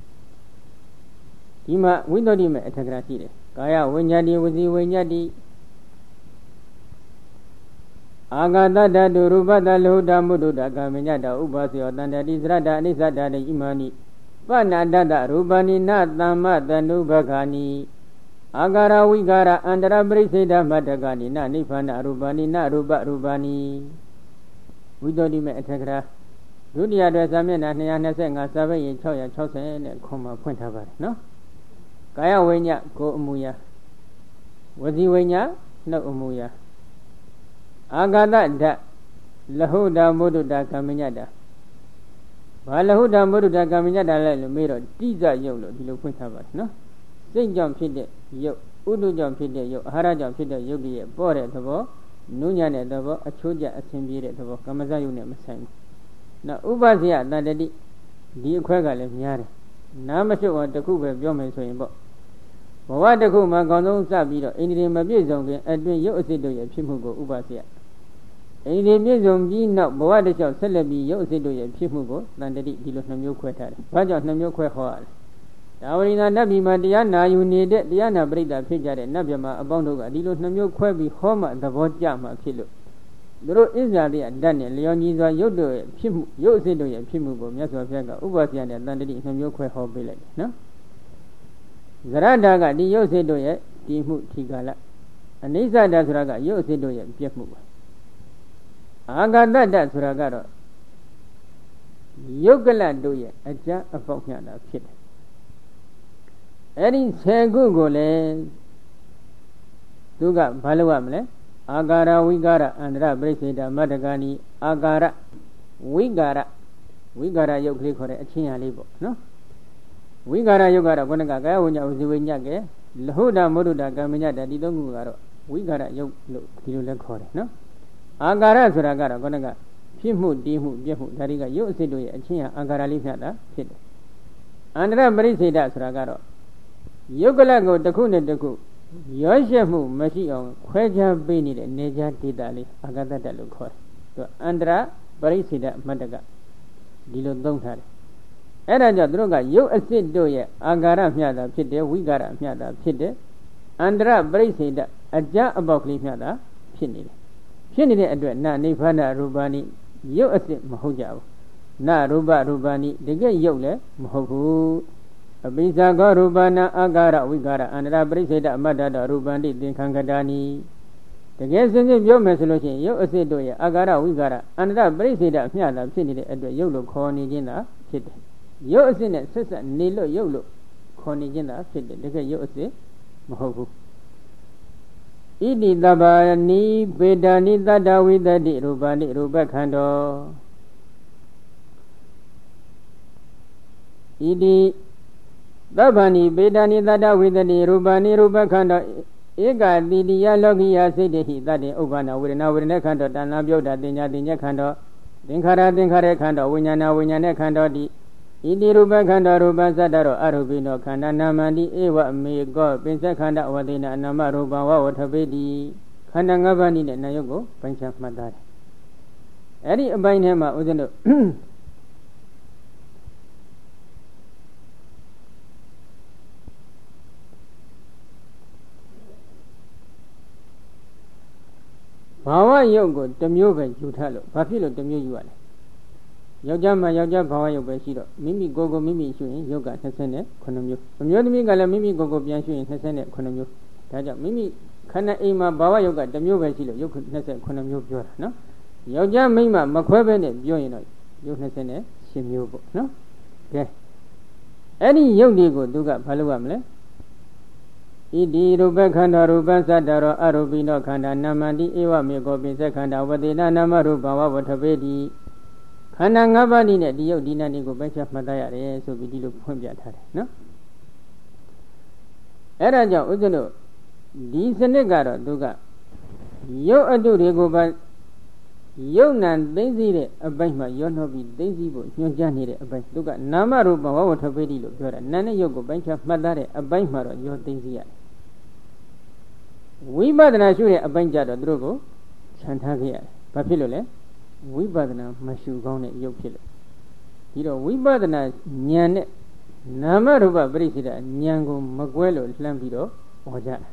ဒီမှာဝိသုဒ္ဓိမေအထက်ကရာရှိတယ်ကာယဝိညာတိဝစီဝိညာတိအာဂတတတုရူပတလောဒမုဒ္ဒတာကာမညတဥပါစေယောတန္တတိသရတအနိစ္စတတိဣမာနိပဏ္ဏတတရူပနိနသမ္မတနုဘဂာနိအာဂရဝိကာရအန္တရပရိစေဒမတ္တကနိနနိဗ္ဗာန်ရူပနိနရူပရူပနိဝိသုဒ္ဓိမေအထက်ကရာဒုတိယတွဲစာမျက်နှာနှစ်ရာနှစ်ဆယ့်ငါစာပေရင်၆ရာ၆၀နဲ့ခွန်မှာဖွင့်ထားပါတယ်နော်ကာယဝိညာကိုယ်အမူအရာဝစီဝိညာနှုတ်အမူအရာအာဂတဓာတ်လဟုတာမုဒ္ဒတာကမ္မညတာဘာလဟုတာမုဒ္ဒတာကမ္မညတာလဲလို့မေးတော့တိဇယုတ်လို့ဒီလိုဖွင့်ထားပါတယ်နော်စိတ်ကြောင့်ဖြစ်တဲ့ယုတ်ဥဒုကြောင့်ဖြစ်တဲ့ယုတ်အာဟာရကြောင့်ဖြစ်တဲ့ယုတ်ရဲ့ပေါ့တဲ့သဘောနုညံ့တဲ့သဘောအချိုးကျအဆင်ပြေတဲ့သဘောကမ္မဇယုတ်နဲ့မဆိုင်ဘူးနောက်ဥပ္ပဇယတတ္တိဒီအခွဲကလည်းများတယ်နားမရှုပ်အောင်တခုပဲပြောမယ်ဆိုရင်ပေါ့ဘဝတစ်ခုမှာကောင်းဆုံးစပြီးတော့အိန္ဒြေမပြည့်စုံခင်အတွင်းရုပ်အစစ်တို့ရဲ့ဖြစ်မှုကိုဥပ္ပဇယအိန္ဒြေပြည့်စုံပြီးနောက်ဘဝတစ်လျှောက်ဆက်လက်ပြီးရုပ်အစစ်တို့ရဲ့ဖြစ်မှုကိုတန်တတိဒီလိုနှမျိုးခွဲထားတယ်ဘာကြောင့်နှမျိုးခွဲဟောရလဲဒါဝရိနာနတ်ပြည်မှာတရားနာယူနေတဲ့တရားနာပရိသတ်ဖြစ်ကြတဲ့နတ်ပြည်မှာအပေါင်းတို့ကဒီလိုနှမျိုးခွဲပြီးဟောမှသဘောကျမှဖြစ်လို့သူတို့အစ္ဆာတိဓာတ်နဲ့လျော်ညီစွာရုပ်တို့ရဲ့ဖြစ်မှုရုပ်အစစ်တို့ရဲ့ဖြစ်မှုကိုမြတ်စွာဘုရားကဥပ္ပဇယနဲ့တန်တတိနှမျိုးခွဲဟောပေးလိုက်တယ်နော်ဇရတာကဒီရုပ်စစ်တို့ရဲ့ဒီမှုထီကာလအနိစ္စတဆိုတာကရုပ်စစ်တို့ရဲ့ပြက်မှုပါအာဂတတဆိုတာကတော့ယုတ်ကလတို့ရဲ့အကြအပေါက်ညတာဖြစ်တယ်အဲ့ဒီဆယ်ခုကိုလည်းသူကဘာလို့ရမလဲအာကာရဝိကာရအန္တရပရိစေတမတ္တကဏီအာကာရဝိကာရဝိကာရယုတ်ကလေးခေါ်တဲ့အချင်းအရာလေးပေါ့နော်ဝိကာရယုတ်ကတော့ခုနကကာယဝိညာဉ်ဥစီဝိညာဉ်ကဲလဟုတာမုဒ္ဒတာကမ္မညတဒီသုံးခုကတော့ဝိကာရယုတ်လို့ဒီလိုလဲခေါ်တယ်နော်အာကာရဆိုတာကတော့ခုနကဖြစ်မှုတည်မှုပြည့်မှုဒါတွေကယုတ်အစစ်တို့ရဲ့အချင်းဟာအာကာရလေးဖြတ်တာဖြစ်တယ်အန္တရပရိစေတဆိုတာကတော့ယုတ်ကလကိုတစ်ခုနဲ့တစ်ခုရောရှက်မှုမရှိအောင်ခွဲခြားပေးနေတဲ့နေခြားဒေတာလေးအာဂတတလို့ခေါ်တယ်သူအန္တရပရိစေတမတ္တကဒီလိုသုံးထားတယ်အဲ့ဒါကြောင့်သူတို့ကယုတ်အစစ်တို့ရဲ့အာကာရမျှတာဖြစ်တယ်ဝိကာရမျှတာဖြစ်တယ်အန္တရပရိစေတအကြအပေါက်ကလေးမျှတာဖြစ်နေတယ်ဖြစ်နေတဲ့အတွက်နာနိဗ္ဗာန်ရူပနိယုတ်အစစ်မဟုတ်ကြဘူးနာရူပရူပနိတကယ်ယုတ်လည်းမဟုတ်ဘူးအပိစ္ဆကောရူပနာအာကာရဝိကာရအန္တရပရိစေတအမတ္တတရူပန္တိသင်္ခံကတာနိတကယ်စင်စစ်ပြောမယ်ဆိုလို့ရှိရင်ယုတ်အစစ်တို့ရဲ့အာကာရဝိကာရအန္တရပရိစေတမျှတာဖြစ်နေတဲ့အတွက်ယုတ်လို့ခေါ်နေခြင်းသာဖြစ်တယ်ယုတ်အစစ်နဲ့ဆက်ဆက်နေလို့ယုတ်လို့ခေါ်နေခြင်းသာဖြစ်တယ်တကယ်ယုတ်အစစ်မဟုတ်ဘူးဣတိတဗ္ဗာနိပေတာနိတတ္တဝိတ္တိရူပနိရူပခန္ဓောဣတိသဗ္ဗာနိပေတာနိတတ္တဝိတ္တိရူပနိရူပခန္ဓောဧကတိတိယလောကိယစိတ္တိဟိတတ္တေဥပ္ပန္နဝေဒနာဝေဒနာခန္ဓောတဏ္ဍပြုတ်တာတင်ညာတင်ညာခန္ဓောသင်္ခါရသင်္ခါရခန္ဓောဝိညာဏဝိညာဏခန္ဓောတိဣတိရူပခန္ဓာရူပသတ္တရောအရူပိနောခန္ဓာနာမန္တိဧဝမေကောပင်စခန္ဓာဝတိနာအနာမရူပဝဝထပိတိခန္ဓာ၅ပါးနည်းနဲ့နာယုတ်ကိုပိုင်းခြားမှတ်သားတယ်အဲ့ဒီအပိုင်းထဲမှာဦးဇင်းတို့ဘာဝယုတ်ကိုတစ်မျိုးပဲယူထားလို့ဘာဖြစ်လို့တစ်မျိုးယူရလဲယောက်ျားမှာယောက်ျားဘာဝယုတ်ပဲရှိတော့မိမိကိုယ်ကိုမိမိရှုရင်ယုတ်က၂၈မျိုးအမျိုးသမီးကလည်းမိမိကိုယ်ကိုပြန်ရှုရင်၂၈မျိုးဒါကြောင့်မိမိခဏအိမ်မှာဘာဝယုတ်ကတစ်မျိုးပဲရှိလို့ယုတ်နှစ်ဆယ်ခုနှစ်မျိုးပြောတာနော်ယောက်ျားမိန်းမမခွဲပဲနဲ့ပြောရင်တော့ယုတ်နှစ်ဆယ်နဲ့ရှစ်မျိုးပေါ့နော်ကဲအဲ့ဒီယုတ်တွေကိုသူကဘာလုပ်ရမလဲဣတိရူပခန္ဓာရူပသတ္တရောအရူပိနောခန္ဓာနာမတိဧဝမေကောပိစခန္ဓာဝတိနာနာမရူပဝဝထပေတိခန္ဓာ၅ပါးဒီနဲ့ဒီယုတ်ဒီနာတွေကိုပဲချက်မှတ်ရတယ်ဆိုပြီးဒီလိုဖွင့်ပြထားတယ်နော်အဲ့ဒါကြောင့်ဥစ္စတို့ဒီစနစ်ကတော့သူကယုတ်အတုတွေကိုပဲယုတ်နံသိသိတဲ့အပိုင်းမှာရောနှောပြီးသိသိဖို့ညွှန်ကြားနေတဲ့အပိုင်းသူကနာမရူပဝဝထပေတိလို့ပြောတာနာနဲ့ယုတ်ကိုပိုင်းခြားမှတ်သားတဲ့အပိုင်းမှာတော့ရောသိသိရတယ်ဝိပဿနာရှုတဲ့အပိုင်းကြတော့သူတို့ကိုခြံထားခဲ့ရတယ်ဘာဖြစ်လို့လဲဝိပဿနာမရှုကောင်းတဲ့ယုတ်ဖြစ်လို့ဒီတော့ဝိပဿနာဉာဏ်နဲ့နာမရူပပရိစ္ဆေဒဉာဏ်ကိုမကွဲလို့လှမ်းပြီးတော့ဟောကြတာ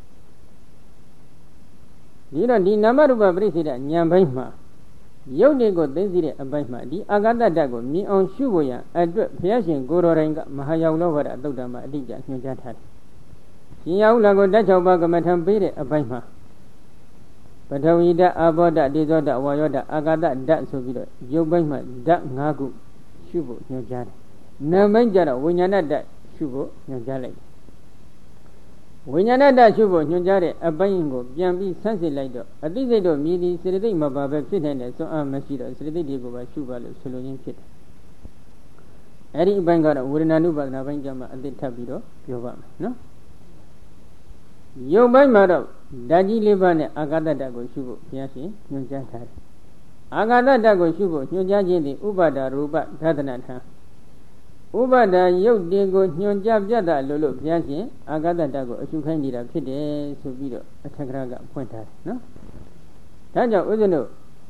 ဒီတော့ဒီနာမရူပပရိစ္ဆေဒဉာဏ်ပိုင်းမှာယုတ်တွေကိုသိသိတဲ့အပိုင်းမှာဒီအာဂတတ္တကိုမြင်အောင်ရှုဖို့ရန်အတွက်ဘုရားရှင်ကိုယ်တော်တိုင်ကမဟာယောလောဘရသုတ်တံမှာအတိအကျညွှန်ကြားထားတယ်ရှင်ယဟုလာကိုဓာတ်၆ပါးကမ္မထံပေးတဲ့အပိုင်းမှာပထဝီဓာတ်အာဘောဓာတ်ဒေဇောဓာတ်ဝါယောဓာတ်အာဂတဓာတ်ဆိုပြီးတော့ယုတ်ပိုင်းမှာဓာတ်၅ခုရှုဖို့ညွှန်ကြားတယ်နာမ်ပိုင်းကျတော့ဝိညာဏဓာတ်ရှုဖို့ညွှန်ကြားလိုက်တယ်ဝိညာဏဓာတ်ရှုဖို့ညွှန်ကြားတဲ့အပိုင်းကိုပြန်ပြီးဆန်းစစ်လိုက်တော့အသိစိတ်တို့မြည်သည်စေတသိက်မပါပဲဖြစ်နေတဲ့စွမ်းအားမရှိတော့စေတသိက်တွေကိုပါရှုပါလို့ဆိုလိုရင်းဖြစ်တယ်အဲ့ဒီအပိုင်းကတော့ဝေဒနာနုပါဒနာပိုင်းကျမှအသိထပ်ပြီးတော့ပြောပါမယ်နော်ယုတ်ပိုင်းမှာတော့ဓာတ်ကြီးလေးပါးနဲ့အာဂတဓာတ်ကိုရှုဖို့ဘုရားရှင်ညွှန်ကြားထားတယ်အာဂတဓာတ်ကိုရှုဖို့ညွှန်ကြားခြင်းသည်ဥပါဒရူပဓာတနာထံဥပါဒယုတ်တင်ကိုညွှန်ကြားပြတတ်လို့လို့ဘုရားရှင်အာဂတဓာတ်ကိုအရှုခိုင်းနေတာဖြစ်တယ်ဆိုပြီးတော့အထက်ကရာကဖွင့်ထားတယ်နော်ဒါကြောင့်ဥစ္စနု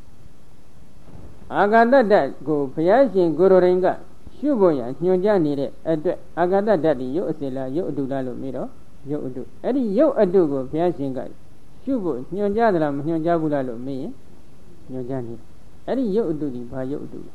အာဂတဓာတ်ကိုဘုရားရှင်ကိုယ်တော်တိုင်ကရှုဖို့ရညွှန်ကြားနေတဲ့အတွက်အာဂတဓာတ်ဒီယုတ်အစင်လားယုတ်အတုလားလို့မေးတော့ယုတ်အတုအဲ့ဒီယုတ်အတုကိုဘုရားရှင်ကရှုဖို့ညွှန်ကြားသလားမညွှန်ကြားဘူးလားလို့မေးရင်ညွှန်ကြားနေအဲ့ဒီယုတ်အတုဒီဘာယုတ်အတု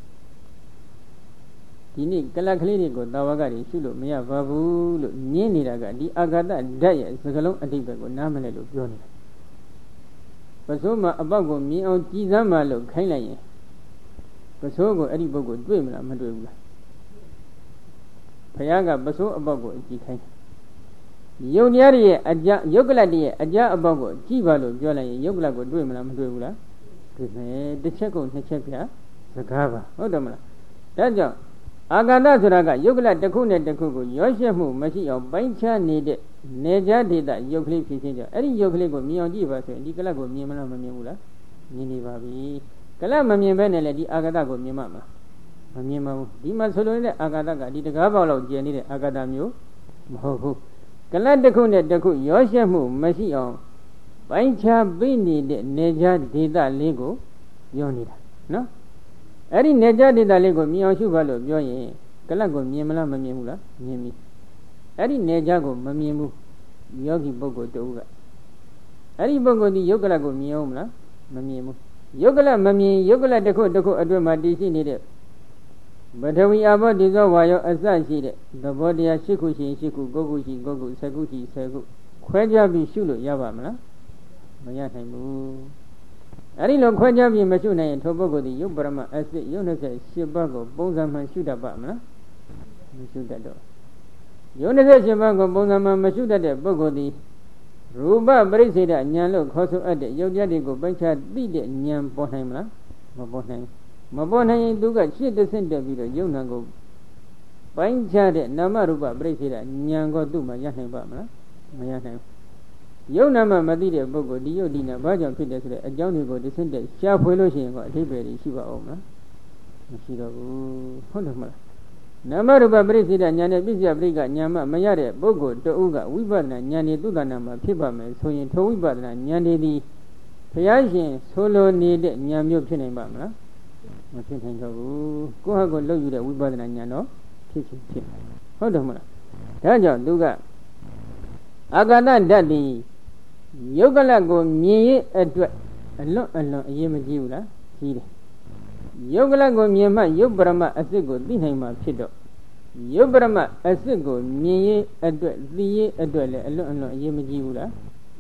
ဒီနေ့ကလတ်ကလေးတွေကိုတာဝကတွေရှုလို့မရပါဘူးလို့ညင်းနေတာကဒီအာဂတဓာတ်ရဲ့စကလုံးအတိတ်ဘက်ကိုနားမလဲလို့ပြောနေတာပစိုးမှာအပေါက်ကိုမြင်အောင်ကြည်စမ်းမှလို့ခိုင်းလိုက်ရင်ပစိုးကိုအဲ့ဒီပုဂ္ဂိုလ်တွေ့မလားမတွေ့ဘူးလားဘုရားကပစိုးအပေါက်ကိုကြည်ခိုင်းယုတ်တရားရဲ့အကြယုတ်ကလတ်ရဲ့အကြအပေါက်ကိုကြည်ပါလို့ပြောလိုက်ရင်ယုတ်ကလတ်ကိုတွေ့မလားမတွေ့ဘူးလားတွေ့မယ်တစ်ချက်ကိုနှစ်ချက်ပြစကားပါဟုတ်တယ်မလားဒါကြောင့်အာဂတဆိုတာကယုတ်ကလတစ်ခုနဲ့တစ်ခုကိုရောရှက်မှုမရှိအောင်ပိုင်းခြားနေတဲ့နေကြဒေသယုတ်ကလေးဖြစ်ခြင်းကြောင့်အဲ့ဒီယုတ်ကလေးကိုမြင်အောင်ကြည့်ပါဆိုရင်ဒီကလတ်ကိုမြင်မလားမမြင်ဘူးလားမြင်နေပါပြီကလတ်မမြင်ဘဲနဲ့လေဒီအာဂတကိုမြင်မှမလားမမြင်ပါဘူးဒီမှာဆိုလိုနေတဲ့အာဂတကဒီတကားပေါက်လောက်ကျန်နေတဲ့အာဂတမျိုးမဟုတ်ဘူးကလတ်တစ်ခုနဲ့တစ်ခုရောရှက်မှုမရှိအောင်ပိုင်းခြားပြီးနေတဲ့နေကြဒေသလေးကိုပြောနေတာနော်အဲ့ဒီနေကြဒေသလေးကိုမြင်အောင်ရှုပါလို့ပြောရင်ကလတ်ကိုမြင်မလားမမြင်ဘူးလားမြင်ပြီအဲ့ဒီနေကြကိုမမြင်ဘူးယောဂီပုဂ္ဂိုလ်တူကအဲ့ဒီပုဂ္ဂိုလ်ဒီယုတ်ကလတ်ကိုမြင်အောင်မလားမမြင်ဘူးယုတ်ကလတ်မမြင်ယုတ်ကလတ်တစ်ခုတစ်ခုအတွင်းမှာတည်ရှိနေတဲ့ပထဝီအဘောဒီဇောဝါယောအစရှိတဲ့သဘောတရား၈ခုရှိ၈ခု၉ခုရှိ၉ခု၁၀ခုရှိ၁၀ခုခွဲခြားပြီးရှုလို့ရပါမလားမရနိုင်ဘူးအဲ့ဒီလိုခွဲခြားပြီးမရှုနိုင်ရင်ထိုပုဂ္ဂိုလ်ဒီယုတ်ပရမအစစ်ယုတ်၂၈ပါးကိုပုံစံမှန်ရှုတတ်ပါမလားမရှုတတ်တော့ယုတ်၂၈ပါးကိုပုံစံမှန်မရှုတတ်တဲ့ပုဂ္ဂိုလ်ဒီရူပပရိစ္ဆေဒဉာဏ်လို့ခေါ်ဆိုအပ်တဲ့ယုတ်တရားတွေကိုပိုင်းခြားသိတဲ့ဉာဏ်ပေါ်နိုင်မလားမပေါ်နိုင်မပေါ်နိုင်ရင်သူကရှစ်တဆင့်တက်ပြီးတော့ယုတ်နံကိုပိုင်းခြားတဲ့နာမရူပပရိစ္ဆေဒဉာဏ်ကိုသူ့မှာရနိုင်ပါမလားမရနိုင်ဘူးယုတ်နာမမသိတဲ့ပုဂ္ဂိုလ်ဒီယုတ်ဒီနာဘာကြောင့်ဖြစ်တယ်ဆိုတဲ့အကြောင်းတွေကိုတစ်ဆင့်တက်ရှားဖွေလို့ရှိရင်ကအဓိပ္ပာယ်ရှိပါအောင်မလားမရှိတော့ဘူးဟုတ်တယ်မလားနာမရူပပရိစ္ဆေဒဉာဏ်နဲ့ပြည့်စုံပရိက္ခဉာဏ်မှမရတဲ့ပုဂ္ဂိုလ်တဦးကဝိပဿနာဉာဏ်နဲ့သုတနာမှာဖြစ်ပါမယ်ဆိုရင်ထိုဝိပဿနာဉာဏ်တွေဒီဘုရားရှင်ဆိုလိုနေတဲ့ဉာဏ်မျိုးဖြစ်နိုင်ပါမလားမဖြစ်နိုင်တော့ဘူးကိုယ့်ဟာကိုယ်လုပ်ယူတဲ့ဝိပဿနာဉာဏ်တော့ဖြစ်ဖြစ်ဖြစ်ဟုတ်တယ်မလားဒါကြောင့်သူကအာဂတဓာတ်ဒီယုတ်ကလတ်ကိုမြင်ရအတွက်အလွန်အလွန်အရေးမကြီးဘူးလားကြီးတယ်ယုတ်ကလတ်ကိုမြင်မှယုတ်ပရမအစစ်ကိုသိနိုင်မှာဖြစ်တော့ယုတ်ပရမအစစ်ကိုမြင်ရအတွက်သိရအတွက်လည်းအလွန်အလွန်အရေးမကြီးဘူးလား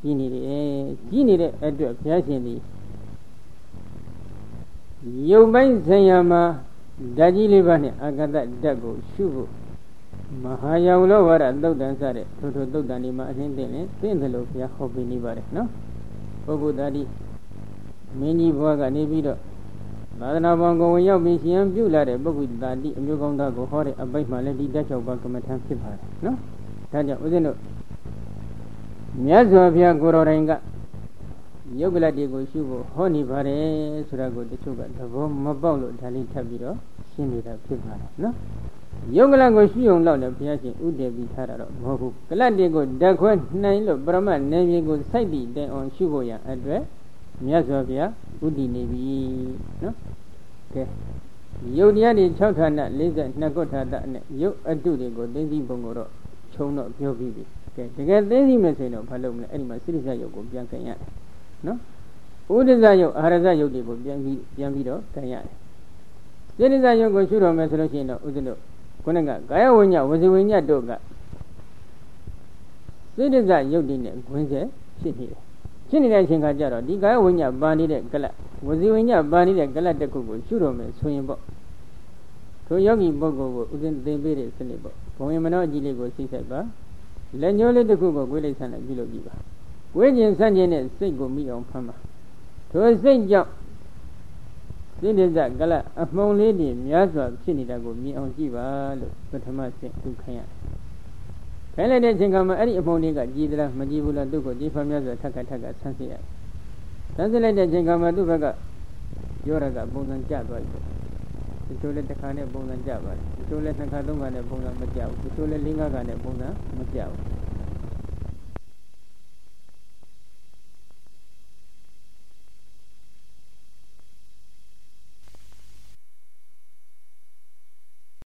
ကြီးနေတယ်ကြီးနေတဲ့အတွက်ဘုရားရှင်သည်ရုပ်ပိုင်းဆိုင်ရာမှာဓာတ်ကြီးလေးပါးနဲ့အာဂတဓာတ်ကိုရှုဖို့မဟာယောင်လောဝါဒသုတ်တန်စတဲ့ထိုထိုသုတ်တန်ဒီမှာအလင်းသိရင်သိတယ်လို့ဘုရားဟောပေးနေပါတယ်နော်ပုဂ္ဂိုလ်သားတိမင်းကြီးဘွားကနေပြီးတော့သာသနာ့ဘောင်ကိုဝင်ရောက်ပြီးရှင်ပြုလာတဲ့ပုဂ္ဂိုလ်သားတိအမျိုးကောင်းသားကိုဟောတဲ့အပိုက်မှလည်းဒီဓာတ်၆ပါးကမ္မထံဖြစ်ပါတယ်နော်ဒါကြောင့်ဦးဇင်းတို့မြတ်စွာဘုရားကိုတော်တိုင်ကယုတ်ကလတ်တွေကိုရှုဖို့ဟောနေပါတယ်ဆိုတာကိုတချို့ကသဘောမပေါက်လို့ဒါလေးထပ်ပြီးတော့ရှင်းနေတာဖြစ်ပါတယ်နော်ယုတ်ကလတ်ကိုရှုုံတော့လည်းဘုရားရှင်ဥတည်ပြီးထားတာတော့မဟုတ်ဘူးကလတ်တွေကိုဓာတ်ခွဲနိုင်လို့ပရမတ်နေမြေကိုစိုက်ပြီးတိုင်အောင်ရှုဖို့ရန်အတွက်မြတ်စွာဘုရားဥတည်နေပြီနော်ကဲယုတ်တရားတွေ၆ဌာန၄၂ခုဌာနနဲ့ယုတ်အတုတွေကိုသိသိပုံကိုတော့ခြုံတော့ပြောပြီးပြီကဲတကယ်သိသိမယ်ဆိုရင်တော့ဘာလုပ်မလဲအဲ့ဒီမှာစိရိစယုတ်ကိုပြန်ခင်ရတယ်နော်ဥဒိစ္စယုတ်အာရဇယုတ်တွေကိုပြန်ပြီးပြန်ပြီးတော့ခင်ရတယ်စိရိစယုတ်ကိုရှုတော်မယ်ဆိုလို့ရှိရင်တော့ဥဒ္ဒလို့ခုနကကာယဝိညာဝစီဝိညာတို့ကစိရိစယုတ်တွေနဲ့ခွင်းဆက်ဖြစ်နေတယ်ဖြစ်နေတဲ့အချိန်ခါကျတော့ဒီကာယဝိညာပါနေတဲ့ကလတ်ဝစီဝိညာပါနေတဲ့ကလတ်တစ်ခုကိုရှုတော်မယ်ဆိုရင်ပေါ့ထိုယောဂီပုဂ္ဂိုလ်ကိုဥစဉ်သင်ပေးတဲ့စနစ်ပေါ့ဘုံရင်မနောအကြီးလေးကိုစိတ်ဆိုင်ပါလက်ညှိုးလေးတစ်ခုကိုကိုယ်လေးဆန်းနဲ့ပြုလုပ်ကြည့်ပါဝိညာဉ်ဆန့်ကျင်တဲ့စိတ်ကိုမိအောင်ဖမ်းပါထိုစိတ်ကြောင့်စိတ္တဇကလအမှုံလေးတွေများစွာဖြစ်နေတာကိုမြင်အောင်ကြည့်ပါလို့ပထမဆင့်သူခိုင်းရခိုင်းလိုက်တဲ့အချိန်ကမှအဲ့ဒီအမှုံလေးကကြည်သလားမကြည်ဘူးလားသူ့ကိုကြည်ဖမ်းများစွာထက်ခါထက်ခါဆန်းစစ်ရဆန်းစစ်လိုက်တဲ့အချိန်ကမှသူ့ဘက်ကရောရကပုံစံကျသွားပြီဒီလိုလည်းတစ်ခါနဲ့ပုံစံကျပါတယ်ဒီလိုလည်းနှစ်ခါသုံးခါနဲ့ပုံစံမကျဘူးဒီလိုလည်းလေးငါးခါနဲ့ပုံစံမကျဘူး